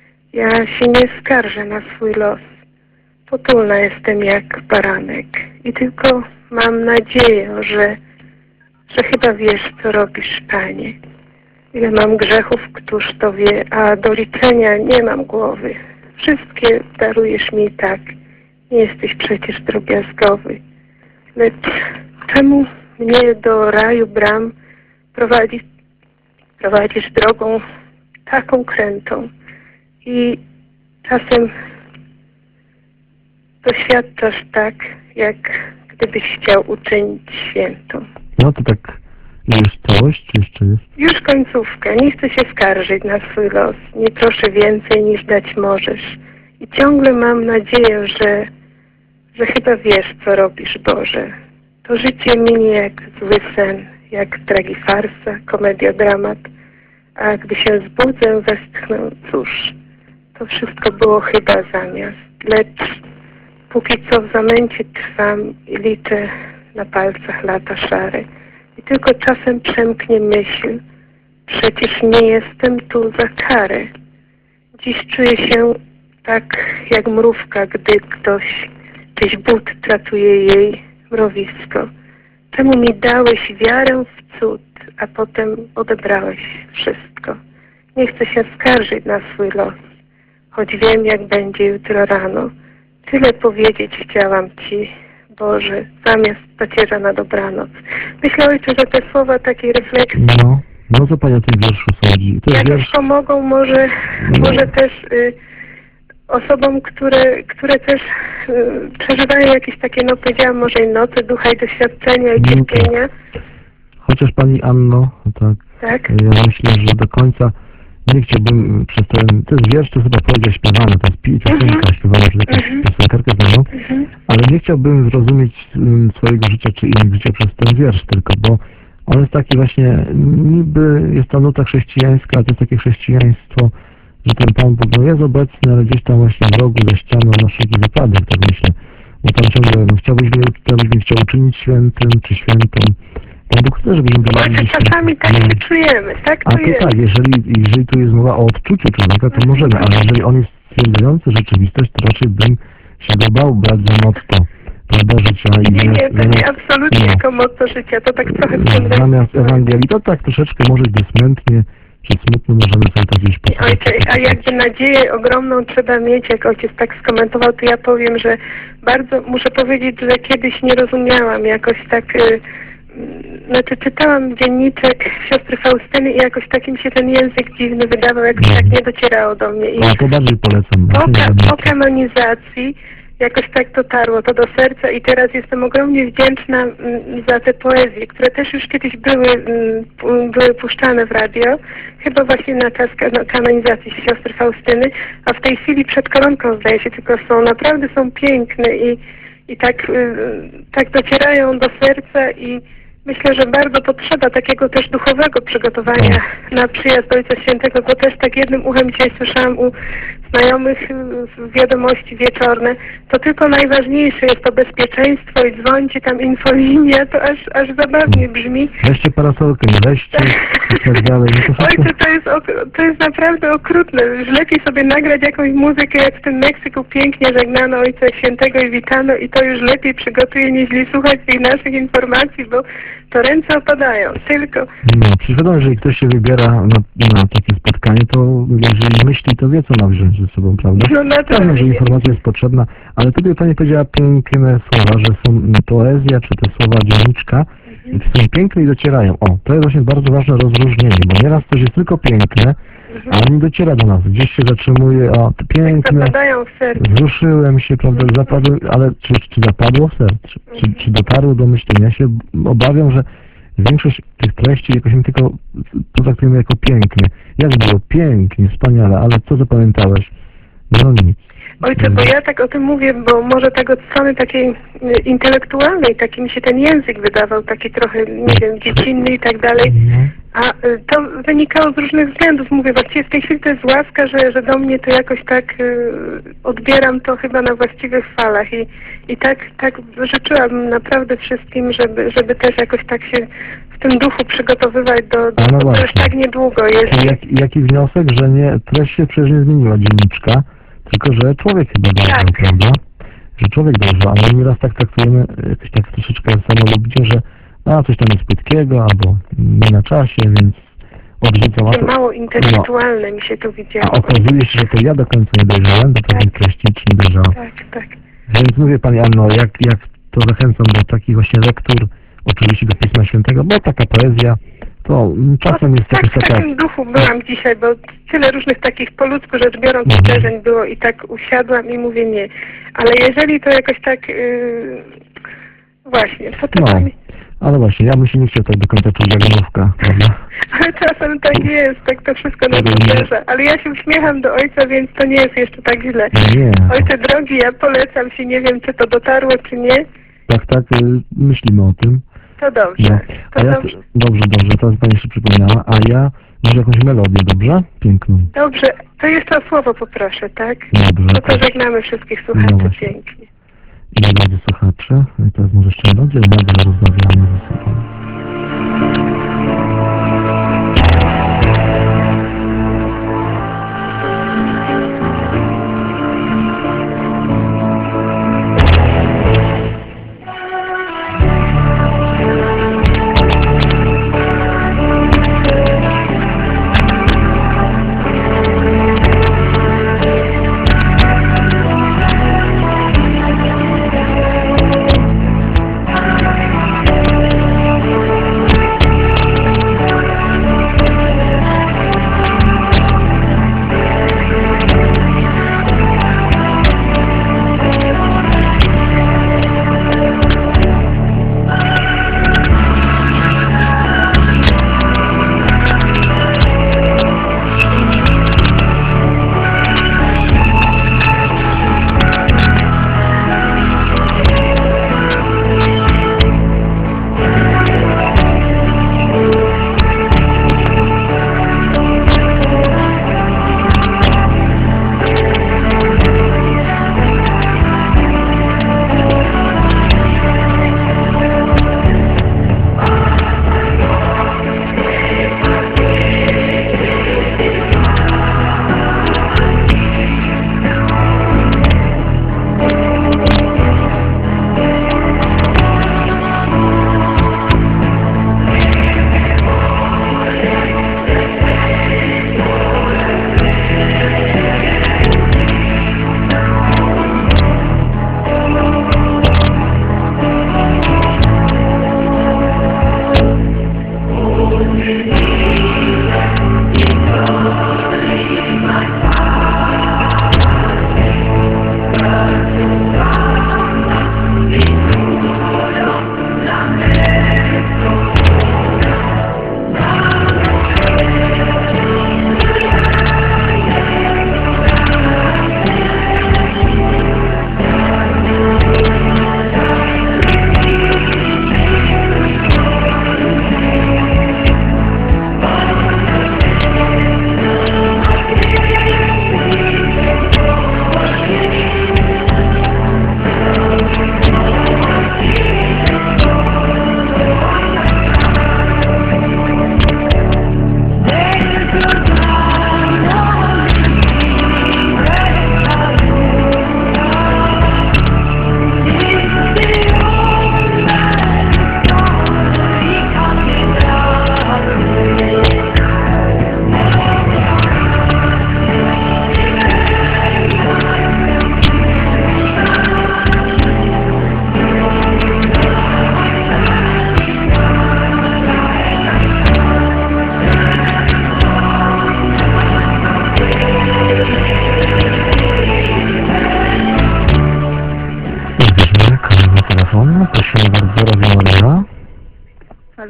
Ja się nie skarżę na swój los, potulna jestem jak baranek i tylko mam nadzieję, że, że chyba wiesz, co robisz, Panie. Ile mam grzechów, któż to wie, a do liczenia nie mam głowy. Wszystkie darujesz mi tak, nie jesteś przecież drobiazgowy. Lecz czemu mnie do raju bram prowadzi, prowadzisz drogą taką krętą i czasem doświadczasz tak, jak gdybyś chciał uczynić świętą. No to tak jest całość, czy jeszcze jest? Już końcówka. Nie chcę się skarżyć na swój los. Nie proszę więcej niż dać możesz. I ciągle mam nadzieję, że, że chyba wiesz, co robisz, Boże. To życie minie jak zły sen, jak tragifarsa, komedia, dramat. A gdy się zbudzę, westchnę, cóż, to wszystko było chyba zamiast. Lecz póki co w zamęcie trwam i liczę na palcach lata szare. I tylko czasem przemknie myśl, przecież nie jestem tu za karę. Dziś czuję się tak jak mrówka, gdy ktoś, czyś but tratuje jej mrowisko. Czemu mi dałeś wiarę w cud, a potem odebrałeś wszystko? Nie chcę się skarżyć na swój los, choć wiem, jak będzie jutro rano. Tyle powiedzieć chciałam Ci, Boże, zamiast pacierza na dobranoc. Myślę, Ojcze, że te słowa takiej refleksji No, no co Pani o tym wierszu sądzi? To jest jakoś wiersz, pomogą może, No. może też y, osobom, które, które też y, przeżywają jakieś takie, no powiedziałam, może i noce ducha i doświadczenia i No tak. cierpienia. chociaż Pani Anno, tak, Tak? ja myślę, że do końca nie chciałbym przez ten, to jest wiersz, to chyba poezja śpiewana, to jest pi- piosenka Mhm. śpiewana przez jakąś Mhm. piosenkarkę znaną, Mhm. ale nie chciałbym zrozumieć um, swojego życia czy innych życia przez ten wiersz tylko, bo on jest taki właśnie, niby jest ta nuta chrześcijańska, ale to jest takie chrześcijaństwo, że ten Pan Bóg no jest obecny, ale gdzieś tam właśnie w rogu, za ścianą, na wszelki wypadek, tak myślę. Bo tam ciągle, no chciałbyś mnie, chciałbyś mnie chciał uczynić świętym, czy świętą. Pan Bóg chce, żebyśmy Właśnie byli czasami tak no, się czujemy, tak a to czujemy. tak, jeżeli, jeżeli tu jest mowa o odczuciu człowieka, to możemy, ale jeżeli on jest stwierdzający rzeczywistość, to raczej bym się go bał brać za motto, prawda, życia i Nie, zamiast, nie, to nie absolutnie no, jako motto życia, to tak trochę w tym zamiast rejestrze. Ewangelii, to tak troszeczkę może gdy smętnie, czy smutny, możemy sobie to gdzieś posłuchać. Ojcze, a jakby nadzieję ogromną trzeba mieć, jak ojciec tak skomentował, to ja powiem, że bardzo muszę powiedzieć, że kiedyś nie rozumiałam jakoś tak, y, znaczy czytałam dzienniczek siostry Faustyny i jakoś tak mi się ten język dziwny wydawał, jakoś tak nie docierało do mnie. I O, to bardziej polecam. po, Właśnie ka- nie po kanonizacji jakoś tak dotarło to do serca i teraz jestem ogromnie wdzięczna mm, za te poezje, które też już kiedyś były, mm, pu- były puszczane w radio, chyba właśnie na czas ka- kanonizacji siostry Faustyny, a w tej chwili przed koronką zdaje się, tylko są, naprawdę są piękne i, i tak, y, tak docierają do serca i myślę, że bardzo potrzeba takiego też duchowego przygotowania na przyjazd Ojca Świętego, bo też tak jednym uchem dzisiaj słyszałam u znajomych y, wiadomości wieczorne, to tylko najważniejsze jest to bezpieczeństwo i dzwońcie tam infolinia, to aż, aż zabawnie brzmi. Weźcie parasolkę, nie weźcie i tak dalej. No to wszystko... Ojcze, to jest, ok- to jest naprawdę okrutne. Już lepiej sobie nagrać jakąś muzykę, jak w tym Meksyku pięknie żegnano Ojca Świętego i witano i to już lepiej przygotuje, niż słuchać tych naszych informacji, bo to ręce opadają. Tylko No, przecież wiadomo, jeżeli ktoś się wybiera na, na takie spotkanie, to jeżeli myśli, to wie, co ma wziąć ze sobą, prawda? No, naturalnie. Pewnie, że informacja jest potrzebna, ale tutaj Pani powiedziała piękne słowa, że są poezja, czy te słowa dzienniczka, i to są piękne i docierają. O, to jest właśnie bardzo ważne rozróżnienie, bo nieraz coś jest tylko piękne, ale nie dociera do nas. Gdzieś się zatrzymuje, o, to piękne, zapadają w serce. wzruszyłem się, prawda, zapadły, ale czy, czy zapadło w serce? Czy, czy dotarło do myślenia? Ja się obawiam, że większość tych treści jakoś my tylko potraktujemy jako pięknie. Jak było? Pięknie, wspaniale, ale co zapamiętałeś? No nic. Ojcze, bo ja tak o tym mówię, bo może tak od strony takiej y, intelektualnej, taki mi się ten język wydawał, taki trochę, nie wiem, dziecinny i tak dalej, No. a y, to wynikało z różnych względów. Mówię, właściwie w tej chwili to jest łaska, że, że do mnie to jakoś tak y, odbieram to chyba na właściwych falach i, i tak, tak życzyłabym naprawdę wszystkim, żeby, żeby też jakoś tak się w tym duchu przygotowywać do, do A no bo to już właśnie. tak niedługo jest. Czyli jak, jaki wniosek, że nie, treść się przecież nie zmieniła dzienniczka, tylko że człowiek chyba dojrzał, Tak. prawda? Że człowiek dojrzał, a my nieraz tak traktujemy jakoś tak troszeczkę samolubnie, że a coś tam jest płytkiego, albo nie na czasie, więc odrzucam. A, Takie to, mało intelektualne mi się to widziało. a okazuje się, że to ja do końca nie dojrzałem do pewnej treści, czy nie dojrzałem. Tak, tak. Więc mówię Pani Anno, jak, jak to zachęcam do takich właśnie lektur, oczywiście do Pisma Świętego, bo taka poezja, to mm, czasem jest tak, jakaś w taka... takim duchu byłam dzisiaj, bo tyle różnych takich po ludzku rzecz biorąc Mhm. zdarzeń było i tak usiadłam i mówię nie. Ale jeżeli to jakoś tak yy, właśnie, to to No, tam- ale właśnie, ja bym się nie chciał tak do końca czuć jak mrówka, prawda? ale czasem tak jest, tak to wszystko nas Tego nie- uderza. Ale ja się uśmiecham do ojca, więc to nie jest jeszcze tak źle. Nie, Ojcze drogi, ja polecam się, nie wiem czy to dotarło czy nie, tak, tak, y, myślimy o tym. to dobrze. No. A To ja, dobrze. dobrze, dobrze, teraz Pani jeszcze przypomniała, a ja może jakąś melodię, dobrze? Piękną. Dobrze, to jeszcze o słowo poproszę, tak? Dobrze. No to żegnamy wszystkich No słuchaczy właśnie. pięknie. I drodzy słuchacze, i teraz może jeszcze melodię, nadal rozmawiamy ze sobą.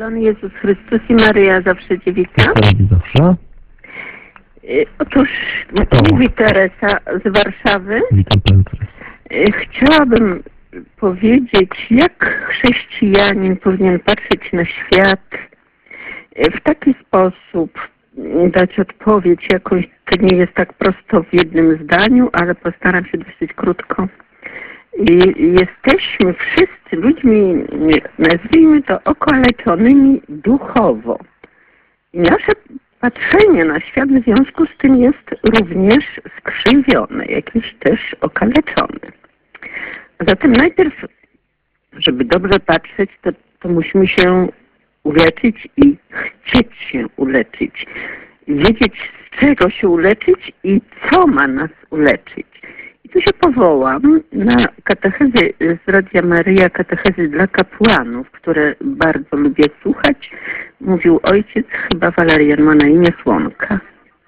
Pochwalony Jezus Chrystus i Maryja zawsze Cię wita. Chwała zawsze. Y, Otóż Kto? mówi Teresa z Warszawy. Witam Panią Teresę. Y, Chciałabym powiedzieć, jak chrześcijanin powinien patrzeć na świat y, w taki sposób, y, dać odpowiedź jakąś, to nie jest tak prosto w jednym zdaniu, ale postaram się dosyć krótko. I jesteśmy wszyscy ludźmi, nazwijmy to, okaleczonymi duchowo. I nasze patrzenie na świat w związku z tym jest również skrzywione, jakiś też okaleczony. Zatem najpierw, żeby dobrze patrzeć, to, to musimy się uleczyć i chcieć się uleczyć. Wiedzieć, z czego się uleczyć i co ma nas uleczyć. I tu się powołam na katechezy z Radia Maryja, katechezy dla kapłanów, które bardzo lubię słuchać. Mówił ojciec, chyba Walerian ma na imię Słonka.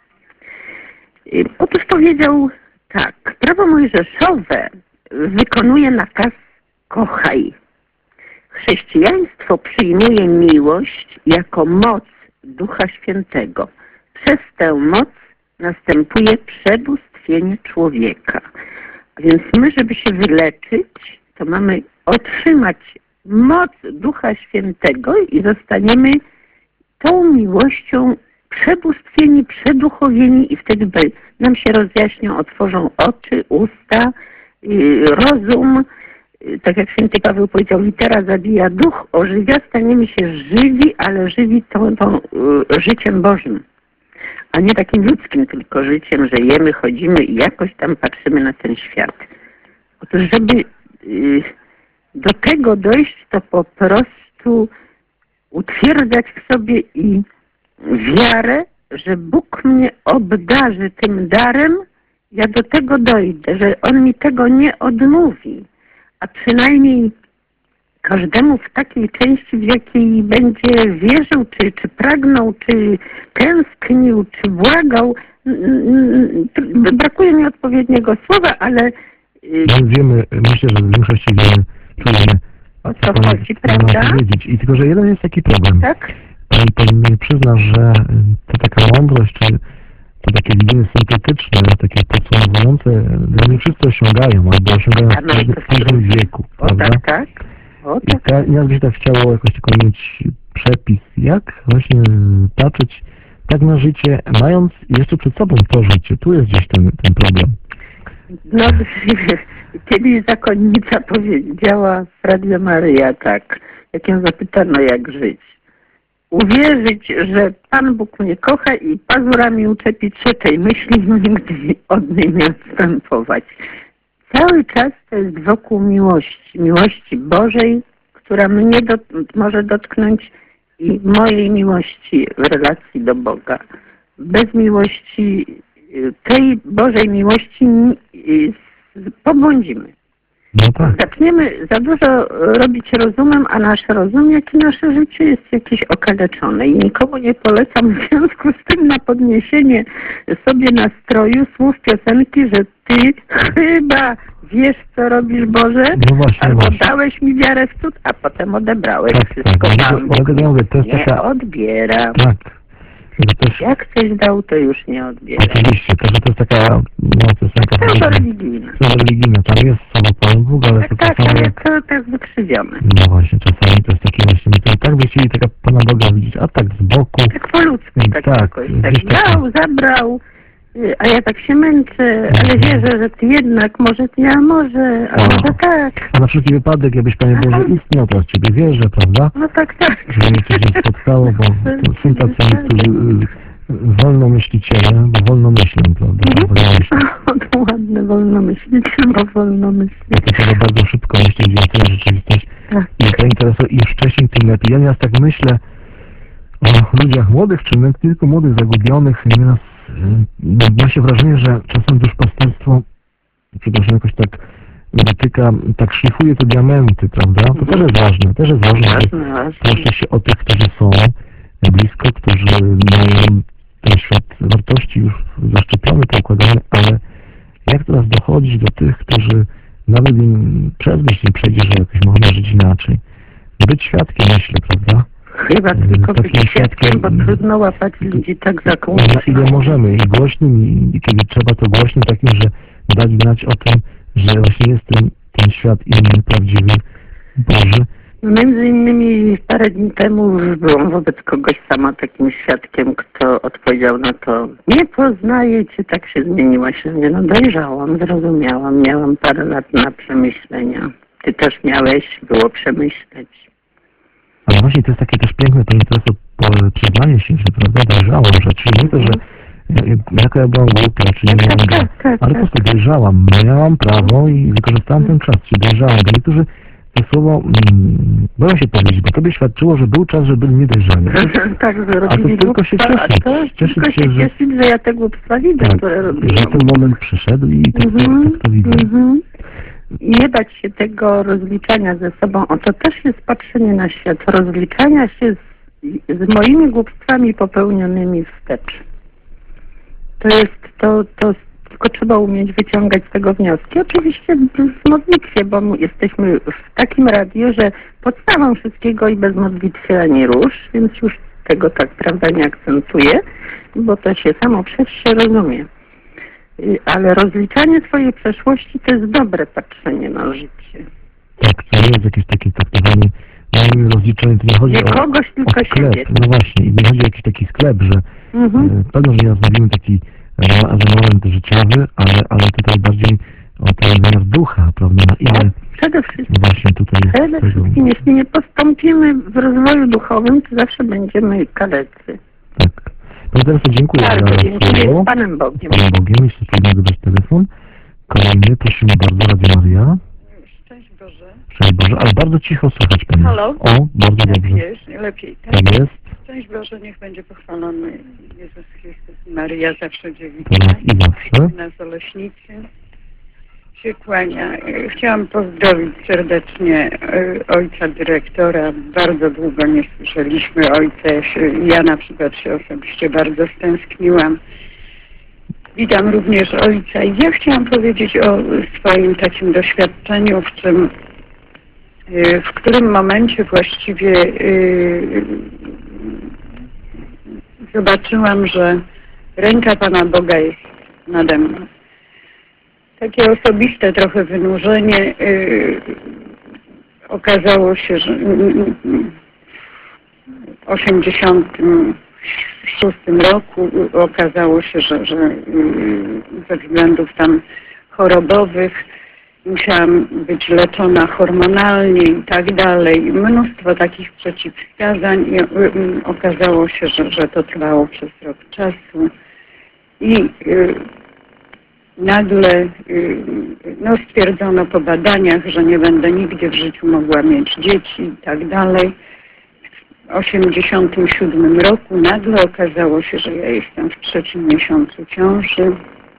I otóż powiedział tak, prawo mojżeszowe wykonuje nakaz kochaj. Chrześcijaństwo przyjmuje miłość jako moc Ducha Świętego. Przez tę moc następuje przebóstwienie człowieka. A więc my, żeby się wyleczyć, to mamy otrzymać moc Ducha Świętego i zostaniemy tą miłością przebóstwieni, przeduchowieni i wtedy nam się rozjaśnią, otworzą oczy, usta, rozum. Tak jak święty Paweł powiedział, litera zabija, duch ożywia, staniemy się żywi, ale żywi tą, tą życiem Bożym, a nie takim ludzkim tylko życiem, że jemy, chodzimy i jakoś tam patrzymy na ten świat. Otóż, żeby y, do tego dojść, to po prostu utwierdzać w sobie i wiarę, że Bóg mnie obdarzy tym darem, ja do tego dojdę, że On mi tego nie odmówi, a przynajmniej każdemu w takiej części, w jakiej będzie wierzył, czy, czy pragnął, czy tęsknił, czy błagał. Brakuje mi odpowiedniego słowa, ale... My wiemy, myślę, że w większości wiemy, czujemy, o co pani, chodzi, pani prawda? ma powiedzieć. I tylko, że jeden jest taki problem. Tak? Pani, pani mi przyzna, że to taka mądrość, czy to takie widzenie syntetyczne, takie podsumowujące, dla mnie wszyscy osiągają, albo osiągają A no i to w każdym wieku, O prawda? tak, tak. O I tak. ta, nas by się tak chciało jakoś tylko mieć przepis, jak właśnie patrzeć tak na życie, mając jeszcze przed sobą to życie. Tu jest gdzieś ten, ten problem. No, kiedyś zakonnica powiedziała w Radio Maryja tak, jak ją zapytano, jak żyć. Uwierzyć, że Pan Bóg mnie kocha i pazurami uczepić się tej myśli, nigdy od niej nie odstępować. Cały czas to jest wokół miłości, miłości Bożej, która mnie dot może dotknąć i mojej miłości w relacji do Boga. Bez miłości, tej Bożej miłości pobłądzimy. No tak. Zaczniemy za dużo robić rozumem, a nasz rozum, jak i nasze życie jest jakieś okaleczone. I nikomu nie polecam w związku z tym na podniesienie sobie nastroju słów piosenki, że ty chyba wiesz, co robisz, Boże, No właśnie, albo właśnie. dałeś mi wiarę w cud, a potem odebrałeś Tak, wszystko. tak. Pan Dlatego- Bóg dlatego ja mówię, to jest nie taka- odbiera. Tak. To też, Jak coś dał, to już nie odbiera. oczywiście, to, że to jest taka, no, piosenka To powiedzmy, religijne. to religijna, tam jest słowo Pan Bóg, ale to Tak, tak, czasami, ale to tak wykrzywione. no właśnie, czasami to jest takie właśnie, my to tak by chcieli taka Pana Boga widzieć, a tak z boku, Tak po ludzku, tak, Tak, jakoś. Tak gdzieś tak. dał, zabrał, y, a ja tak się męczę, ale wierzę, że ty jednak, może ty, a może, a O. może tak. a na wszelki wypadek, jakbyś Panie Boże istniał, to z Ciebie wierzę, prawda? No tak, tak. Żeby mnie coś nie spotkało, bo to są tacy niektórzy y, wolnomyśliciele, bo wolno myślą, prawda? Wolno myślą. O, to ładne, wolno myśleć, bo wolno myśleć. To trzeba bardzo szybko myśleć, więc to jest rzeczywistość. Tak. I to interesuje, im wcześniej, tym lepiej. Ja nieraz tak myślę o ludziach młodych, czy nawet tylko młodych, zagubionych. I nieraz y, ma się wrażenie, że czasem duszpasterstwo, przepraszam, jakoś tak dotyka, tak szlifuje te diamenty, prawda? To też jest ważne, też jest ważne, że Ważne, ważne. proszę się o tych, którzy są blisko, którzy mają ten świat wartości już zaszczepiony, poukładany, ale jak teraz dochodzić do tych, którzy nawet im przez myśl nie przejdzie, że jakoś można żyć inaczej. Być świadkiem, myślę, prawda? Chyba e, tylko być takim świadkiem, bo świadkiem, trudno łapać ludzi tak za na kłótnię. ile możemy i głośnym, i, i kiedy trzeba, to głośnym, takim, że dać znać o tym, że właśnie jest ten, ten świat inny, prawdziwy, Boży. No, między innymi parę dni temu już byłam wobec kogoś sama takim świadkiem, kto odpowiedział na to: nie poznaję cię, tak się zmieniłaś na mnie. No dojrzałam, zrozumiałam, miałam parę lat na przemyślenia. Ty też miałeś, było przemyśleć. Ale właśnie to jest takie też piękne, pani Tereso, po- przyznanie się, że prawda, dojrzałam, że czyli nie to, że e, jaka ja byłam głupia, czy nie miałam, tak, tak, tak, ale po prostu dojrzałam, miałam prawo i wykorzystałam ten czas, czy dojrzałam, bo niektórzy to słowo mm, boją się powiedzieć, bo tobie świadczyło, że był czas, że byli niedojrzali. Tak, że A to robili tylko się głupstwa, cieszyć. a to Cieszyć tylko się, się że- cieszyć, że ja te głupstwa widzę, Tak, które robiłam. że ten moment przyszedł i tak, to, Mhm, tak to widzę. mhm. I nie bać się tego rozliczania ze sobą. O, to też jest patrzenie na świat. Rozliczania się z, z moimi głupstwami popełnionymi wstecz. To jest to, to tylko trzeba umieć wyciągać z tego wnioski. Oczywiście w modlitwie, bo my jesteśmy w takim radiu, że podstawą wszystkiego i bez modlitwy ani rusz, więc już tego tak prawda nie akcentuję, bo to się samo przez się rozumie. Y, Ale rozliczanie swojej przeszłości to jest dobre patrzenie na życie. Tak, to jest jakieś takie traktowanie, moim rozliczeniu, to nie chodzi Nie o, kogoś, o tylko sklep, siebie. no właśnie, i nie chodzi o jakiś taki sklep, że Mhm. e, pewno, że ja zrobimy taki że moment życiowy, ale, ale tutaj bardziej o ten wymiar ducha, prawda, na ile Przede wszystkim, właśnie tutaj jest przede tego, wszystkim, jeśli nie postąpimy w rozwoju duchowym, to zawsze będziemy kalecy. tak. Pani Tereso, dziękuję Bardzo za dziękuję. słowo. Z Panem Bogiem. Z Panem Bogiem, jeszcze spróbuję dodać telefon. Kolejny, prosimy bardzo, Radio Maria. Szczęść Boże. Szczęść Boże, ale bardzo cicho słychać Pani. Halo? O, bardzo dobrze. Jest, lepiej. Tak? Tak jest, Szczęść Boże, niech będzie pochwalony Jezus Chrystus i Maria, zawsze dziewica. teraz i zawsze. Na Zaleśnicy się kłania. Chciałam pozdrowić serdecznie e, ojca dyrektora. Bardzo długo nie słyszeliśmy ojca. Ja, się, ja na przykład się osobiście bardzo stęskniłam. Witam również ojca i ja chciałam powiedzieć o swoim takim doświadczeniu, w czym e, w którym momencie właściwie e, zobaczyłam, że ręka Pana Boga jest nade mną. Takie osobiste trochę wynurzenie. Yy, okazało się, że w osiemdziesiątym szóstym roku okazało się, że, że yy, ze względów tam chorobowych musiałam być leczona hormonalnie i tak dalej. Mnóstwo takich przeciwwskazań i yy, okazało się, że, że to trwało przez rok czasu. I yy, nagle yy, no, stwierdzono po badaniach, że nie będę nigdy w życiu mogła mieć dzieci i tak dalej. W osiemdziesiątym siódmym roku nagle okazało się, że ja jestem w trzecim miesiącu ciąży.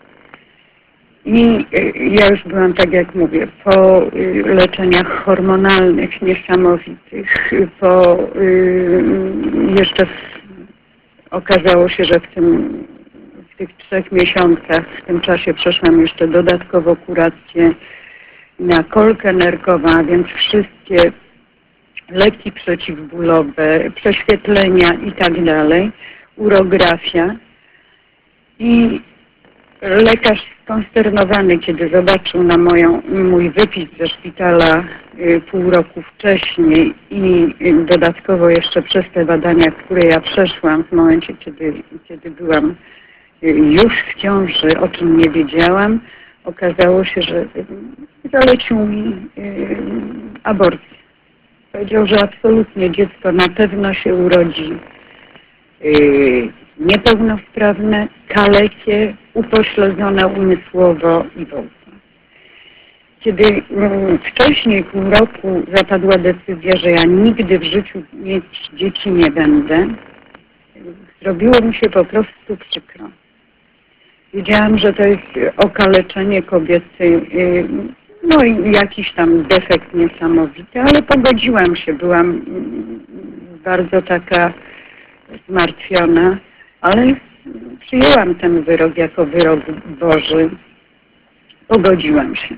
I yy, ja już byłam, tak jak mówię, po yy, leczeniach hormonalnych niesamowitych, po yy, jeszcze w, okazało się, że w tym w tych trzech miesiącach, w tym czasie przeszłam jeszcze dodatkowo kurację na kolkę nerkową, a więc wszystkie leki przeciwbólowe, prześwietlenia i tak dalej, urografia. I lekarz skonsternowany, kiedy zobaczył na moją, mój wypis ze szpitala y, pół roku wcześniej i y, dodatkowo jeszcze przez te badania, które ja przeszłam w momencie, kiedy, kiedy byłam y, już w ciąży, o czym nie wiedziałam, okazało się, że y, zalecił mi y, aborcję. Powiedział, że absolutnie dziecko na pewno się urodzi y, niepełnosprawne, kalekie, upośledzone umysłowo i w ogóle. Kiedy um, wcześniej, pół roku, zapadła decyzja, że ja nigdy w życiu mieć dzieci nie będę, zrobiło mi się po prostu przykro. Wiedziałam, że to jest okaleczenie kobiety, yy, no i jakiś tam defekt niesamowity, ale pogodziłam się, byłam yy, bardzo taka zmartwiona, ale przyjęłam ten wyrok jako wyrok Boży. Pogodziłam się.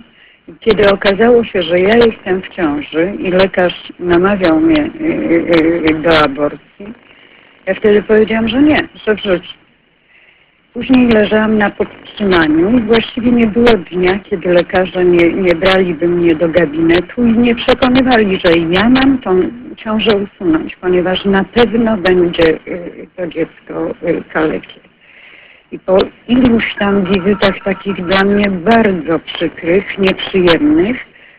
Kiedy okazało się, że ja jestem w ciąży i lekarz namawiał mnie do aborcji, ja wtedy powiedziałam, że nie, że wrzuci. Później leżałam na podtrzymaniu i właściwie nie było dnia, kiedy lekarze nie, nie braliby mnie do gabinetu i nie przekonywali, że ja mam tą ciążę usunąć, ponieważ na pewno będzie to dziecko kalekie. I po iluś tam wizytach takich dla mnie bardzo przykrych, nieprzyjemnych,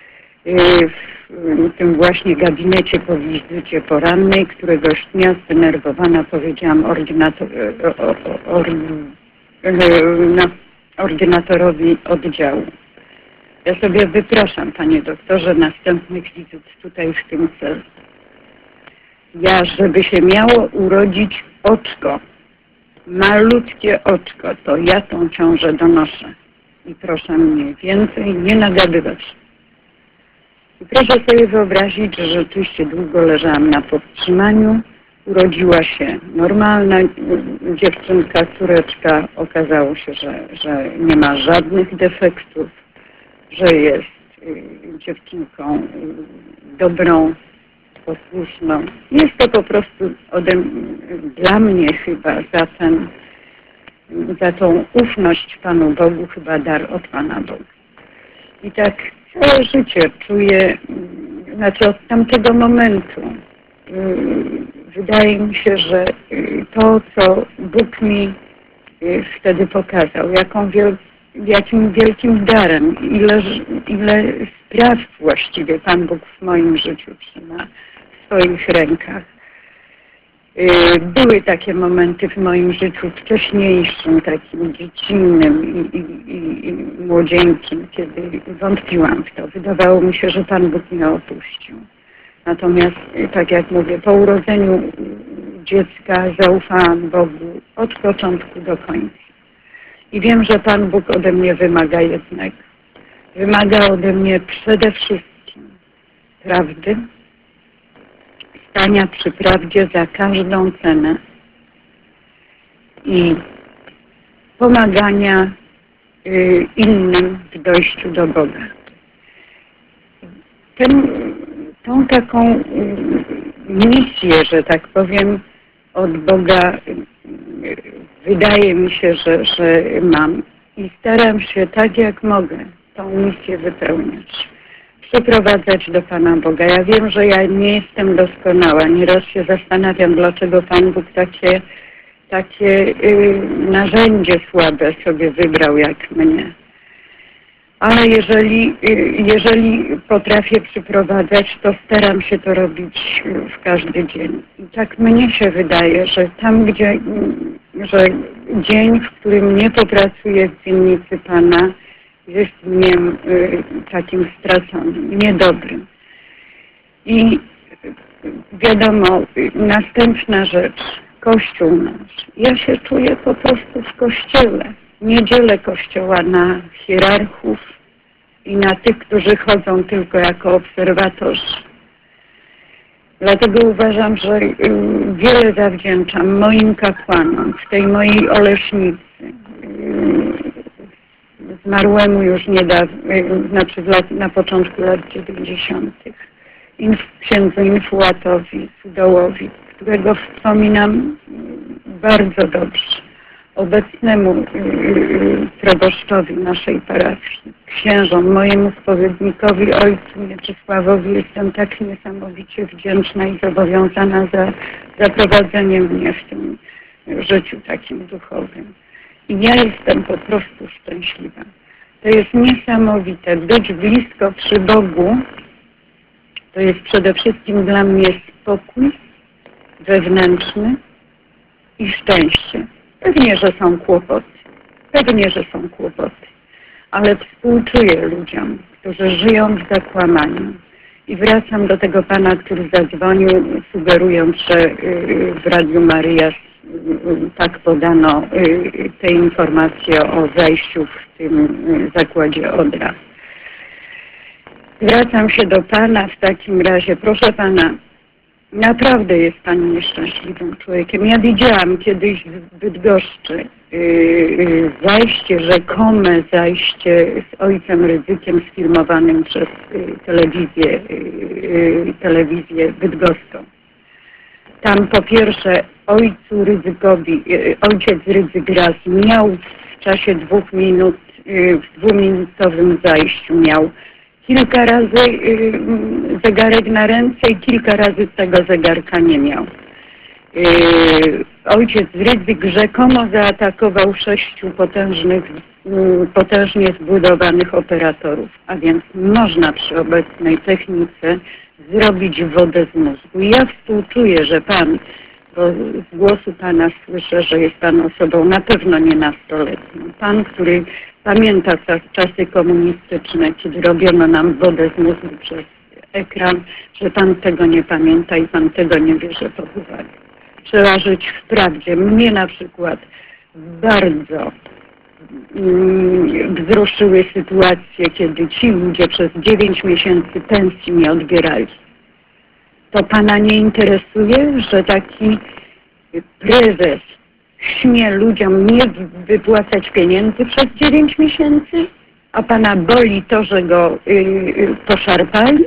w tym właśnie gabinecie po wizycie porannej, któregoś dnia zdenerwowana powiedziałam ordynator, or, no, ordynatorowi oddziału: ja sobie wypraszam, panie doktorze, następnych wizyt tutaj w tym celu. Ja, żeby się miało urodzić oczko, malutkie oczko, to ja tą ciążę donoszę. I proszę mnie więcej nie nagabywać. I proszę sobie wyobrazić, że rzeczywiście długo leżałam na podtrzymaniu. Urodziła się normalna dziewczynka, córeczka. Okazało się, że, że nie ma żadnych defektów, że jest dziewczynką dobrą, posłuszną. Jest to po prostu ode, dla mnie chyba za, ten, za tą ufność Panu Bogu chyba dar od Pana Boga. I tak całe życie czuję, znaczy od tamtego momentu wydaje mi się, że to, co Bóg mi wtedy pokazał, jaką wiel, jakim wielkim darem, ile, ile spraw właściwie Pan Bóg w moim życiu trzyma w swoich rękach. Były takie momenty w moim życiu wcześniejszym, takim dziecinnym i, i, i, i młodzieńkim, kiedy wątpiłam w to. Wydawało mi się, że Pan Bóg mnie opuścił. Natomiast, tak jak mówię, po urodzeniu dziecka zaufałam Bogu od początku do końca. I wiem, że Pan Bóg ode mnie wymaga jednego. Wymaga ode mnie przede wszystkim prawdy, stania przy prawdzie za każdą cenę i pomagania y, innym w dojściu do Boga. Ten, tą taką y, misję, że tak powiem, od Boga y, wydaje mi się, że, że mam i staram się tak jak mogę tą misję wypełniać. Przyprowadzać do Pana Boga. Ja wiem, że ja nie jestem doskonała. Nieraz się zastanawiam, dlaczego Pan Bóg takie, takie yy, narzędzie słabe sobie wybrał jak mnie. Ale jeżeli, yy, jeżeli potrafię przyprowadzać, to staram się to robić w każdy dzień. I tak mnie się wydaje, że tam, gdzie, yy, że dzień, w którym nie popracuję w winnicy Pana, jest dniem y, takim straconym, niedobrym. I wiadomo, y, następna rzecz, Kościół nasz. Ja się czuję po prostu w Kościele. Nie dzielę Kościoła na hierarchów i na tych, którzy chodzą tylko jako obserwatorzy. Dlatego uważam, że y, wiele zawdzięczam moim kapłanom w tej mojej Oleśnicy. Y, Zmarłemu już niedawno, znaczy na początku lat dziewięćdziesiątych. Inf, księdzu Infułatowi, Sudołowi, którego wspominam bardzo dobrze. Obecnemu yy, proboszczowi naszej parafii, księżom, mojemu spowiednikowi, ojcu Mieczysławowi, jestem tak niesamowicie wdzięczna i zobowiązana za, za prowadzenie mnie w tym życiu takim duchowym. I ja jestem po prostu szczęśliwa. To jest niesamowite. Być blisko przy Bogu to jest przede wszystkim dla mnie spokój wewnętrzny i szczęście. Pewnie, że są kłopoty. Pewnie, że są kłopoty. Ale współczuję ludziom, którzy żyją w zakłamaniu. I wracam do tego pana, który zadzwonił, sugerując, że w Radiu Maryja tak podano te informacje o zajściu w tym zakładzie Odra. Zwracam się do Pana w takim razie. Proszę Pana, Naprawdę jest Pani nieszczęśliwym człowiekiem. Ja widziałam kiedyś w Bydgoszczy yy, yy, zajście, rzekome zajście z ojcem Rydzykiem sfilmowanym przez yy, telewizję, yy, telewizję bydgoską. Tam po pierwsze ojcu Rydzykowi, yy, ojciec Rydzyk raz miał w czasie dwóch minut, yy, w dwuminutowym zajściu miał kilka razy y, zegarek na ręce i kilka razy tego zegarka nie miał. Y, ojciec Rydzyk rzekomo zaatakował sześciu potężnych, y, potężnie zbudowanych operatorów, a więc można przy obecnej technice zrobić wodę z mózgu. I ja współczuję, że Pan, bo z głosu Pana słyszę, że jest Pan osobą na pewno nie nastoletnią. Pan, który pamięta czasy komunistyczne, kiedy robiono nam wodę z mózgu przez ekran, że Pan tego nie pamięta i Pan tego nie bierze pod uwagę. Trzeba żyć w prawdzie. Mnie na przykład bardzo mm, wzruszyły sytuacje, kiedy ci ludzie przez dziewięć miesięcy pensji nie odbierali. To Pana nie interesuje, że taki prezes śmie ludziom nie wypłacać pieniędzy przez dziewięć miesięcy, a Pana boli to, że go y, y, poszarpali?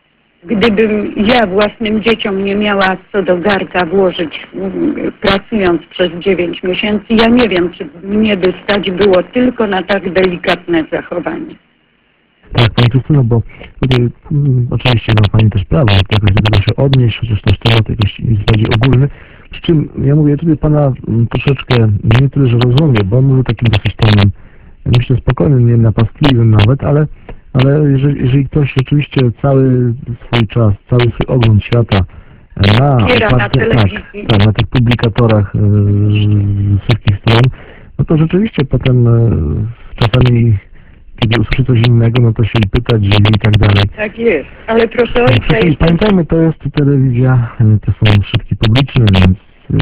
Gdybym ja własnym dzieciom nie miała co do garka włożyć, y, pracując przez dziewięć miesięcy, ja nie wiem, czy mnie by stać było tylko na tak delikatne zachowanie. Tak, Pani Krystyno, bo tutaj mm, oczywiście ma Pani też prawo jakoś do tego się odnieść, chociaż też temat jakiś jest bardziej ogólny. Przy czym ja mówię, tutaj Pana mm, troszeczkę nie tyle, że rozumiem, bo on mówił takim dosyć tonem, myślę spokojnym, nie napastliwym nawet, ale, ale jeżeli, jeżeli ktoś rzeczywiście cały swój czas, cały swój ogląd świata na, Kiera na tak, tak, na tych publikatorach yy, z wszystkich stron, no to rzeczywiście potem yy, czasami kiedy usłyszy coś innego, no to się i pytać, dziwi i tak dalej. Tak jest, ale proszę ojca... I pamiętajmy, to jest telewizja, to są środki publiczne, więc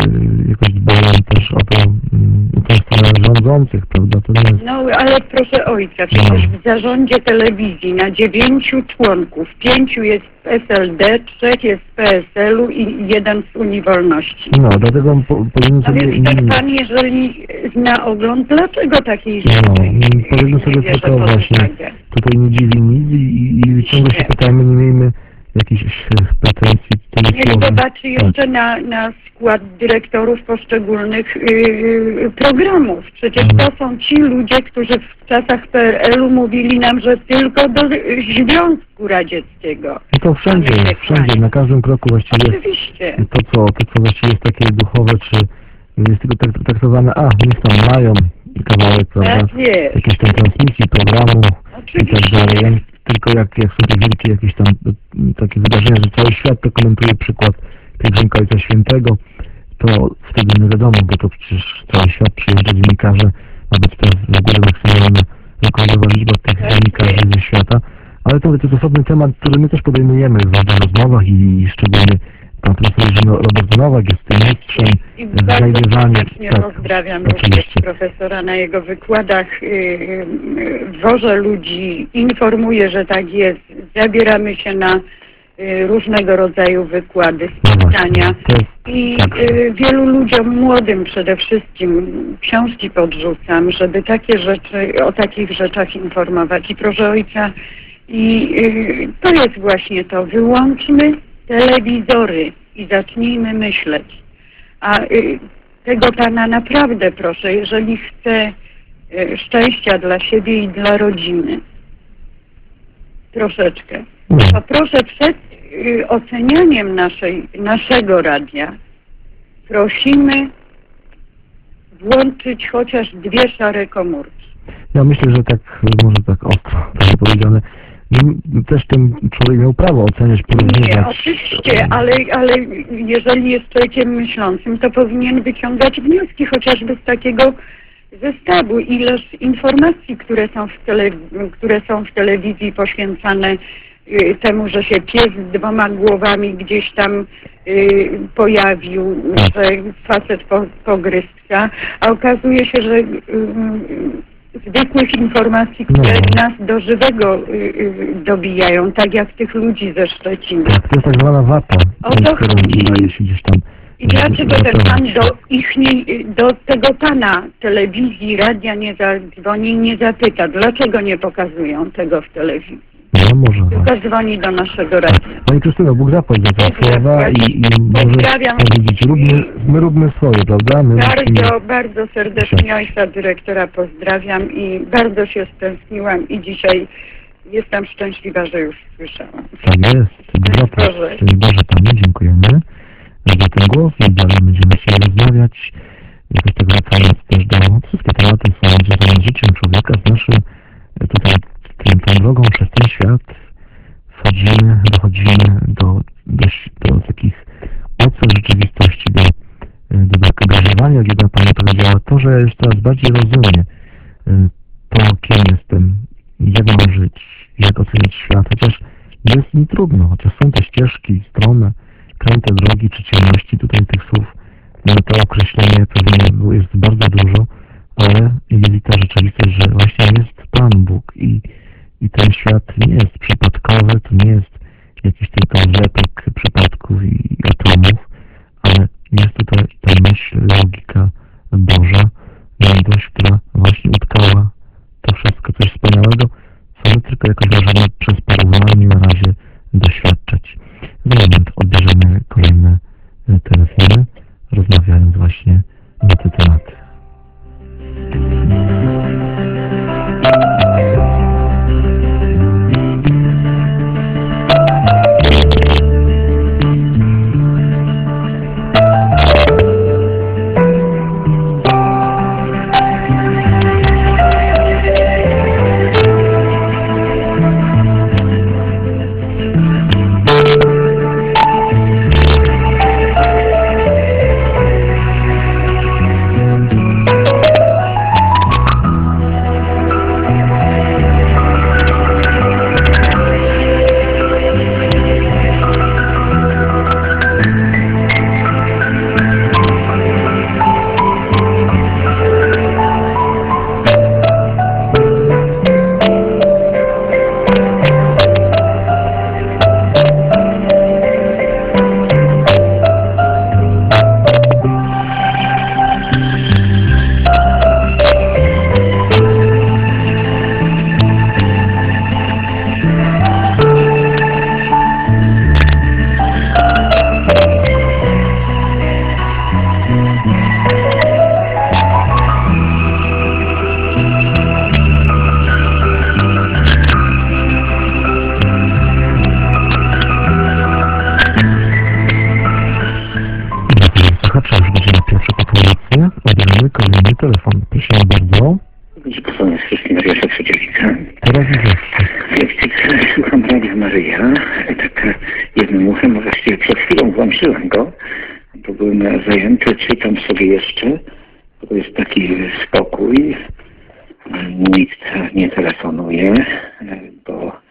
y, jakoś dbają też o to, y, tę stronę rządzących, prawda? To nie jest... No, ale proszę ojca, przecież w zarządzie telewizji na dziewięciu członków, pięciu jest z S L D, trzech jest z P S L u i jeden z Unii Wolności. No, dlatego po, powinien A sobie... więc tak Pan, jeżeli zna ogląd, dlaczego takiej rzeczy No, nie, powinien sobie bierze tylko pod właśnie, uwagę? tutaj nie dziwi nic i, i ciągle się pytajmy, nie miejmy jakichś pretensji. Niech zobaczy jeszcze na, na skład dyrektorów poszczególnych yy, programów. Przecież to są ci ludzie, którzy w czasach P R L u mówili nam, że tylko do Związku Radzieckiego. I to wszędzie, wszędzie, na każdym kroku właściwie. Oczywiście. To co, to co właściwie jest takie duchowe, czy jest tylko tak traktowane, a niech tam mają kawałek, prawda, Tak jest. jakiejś tam transmisji, programu Oczywiście. i tak dalej. Tylko jak, jak są te wielkie jakieś tam takie wydarzenia, że cały świat to komentuje, przykład pielgrzymka Ojca Świętego, to wtedy nie wiadomo, bo to przecież cały świat przyjeżdża dziennikarzy, nawet teraz w ogóle maksymalna rekordowa liczba tych Tak dziennikarzy jest. ze świata. Ale to, to jest osobny temat, który my też podejmujemy w ważnych rozmowach i, i szczególnie pan profesor Robert Nowak jest tym mistrzem I bardzo znajdywania. serdecznie Tak, pozdrawiam również oczywiście. profesora na jego wykładach. Yy, yy, wożę ludzi, informuję, że tak jest. Zabieramy się na yy, różnego rodzaju wykłady, No spotkania. właśnie, to jest I tak. yy, wielu ludziom młodym przede wszystkim książki podrzucam, żeby takie rzeczy, o takich rzeczach informować. I proszę ojca, i yy, to jest właśnie to. Wyłączmy telewizory i zacznijmy myśleć. A y, tego Pana naprawdę proszę, jeżeli chce y, szczęścia dla siebie i dla rodziny, troszeczkę, No. to proszę przed y, ocenianiem naszej, naszego radia prosimy włączyć chociaż dwie szare komórki. Ja myślę, że tak, może tak ostro tak powiedziane, też ten człowiek miał prawo oceniać, porównywać. Nie, oczywiście, ale, ale jeżeli jest człowiekiem myślącym, to powinien wyciągać wnioski chociażby z takiego zestawu. Ileż informacji, które są w, tele, które są w telewizji poświęcane y, temu, że się pies z dwoma głowami gdzieś tam y, pojawił, że facet po, pogryzł psa, a okazuje się, że y, zwykłych informacji, które nas do żywego y, y, dobijają, tak jak tych ludzi ze Szczecina. Tak, to jest tak zwana wata, O to którą chodzi. udaje się gdzieś tam... I dlaczego ten zapełnić. pan do ichniej, do tego pana telewizji, radia nie zadzwoni i nie zapyta, dlaczego nie pokazują tego w telewizji? No może Tylko właśnie. dzwoni do naszego radia. Pani Krystyno, Bóg zapłać za te Dziękuję słowa i, i może Pozdrawiam. powiedzieć, róbmy, my róbmy swoje, prawda? My musimy... Bardzo, bardzo serdecznie ojca dyrektora pozdrawiam i bardzo się stęskniłam i dzisiaj jestem szczęśliwa, że już słyszałam. Tak jest. Bóg zapłać. Boże. Szczęść Boże Pani, dziękujemy za ten głos i dalej będziemy chcieli rozmawiać. Jakoś tak wracając też do... Wszystkie tematy są związane z życiem człowieka, z naszym tutaj tym, tą drogą przez ten świat. Wchodzimy, dochodzimy do, do, do takich ocen rzeczywistości, do, do takiego dojrzewania, jak jedna Pani powiedziała, to, że już coraz bardziej rozumiem to, kim jestem, jak mam żyć, jak oceniać świat, chociaż jest mi trudno, chociaż są te ścieżki strome, kręte drogi czy ciemności, tutaj tych słów, no to określenie pewnie jest bardzo dużo, ale jest i ta rzeczywistość, że właśnie jest Pan Bóg i I ten świat nie jest przypadkowy, to nie jest jakiś tylko zlepek przypadków i atomów, ale jest tutaj ta myśl, logika Boża, mądrość, która właśnie utkała to wszystko, coś wspaniałego, co my tylko jakoś możemy przez porównanie na razie doświadczać. Za moment odbierzemy kolejne telefony, rozmawiając właśnie na te tematy. Telefon, proszę bardzo. Zupełnie wszystkim Maria Przedziewica. Teraz widzę. Słucham Radia Maryja, tak jednym uchem, a właściwie przed chwilą włączyłem go, bo byłem zajęty, czytam sobie jeszcze, to jest taki spokój, nikt nie telefonuje, bo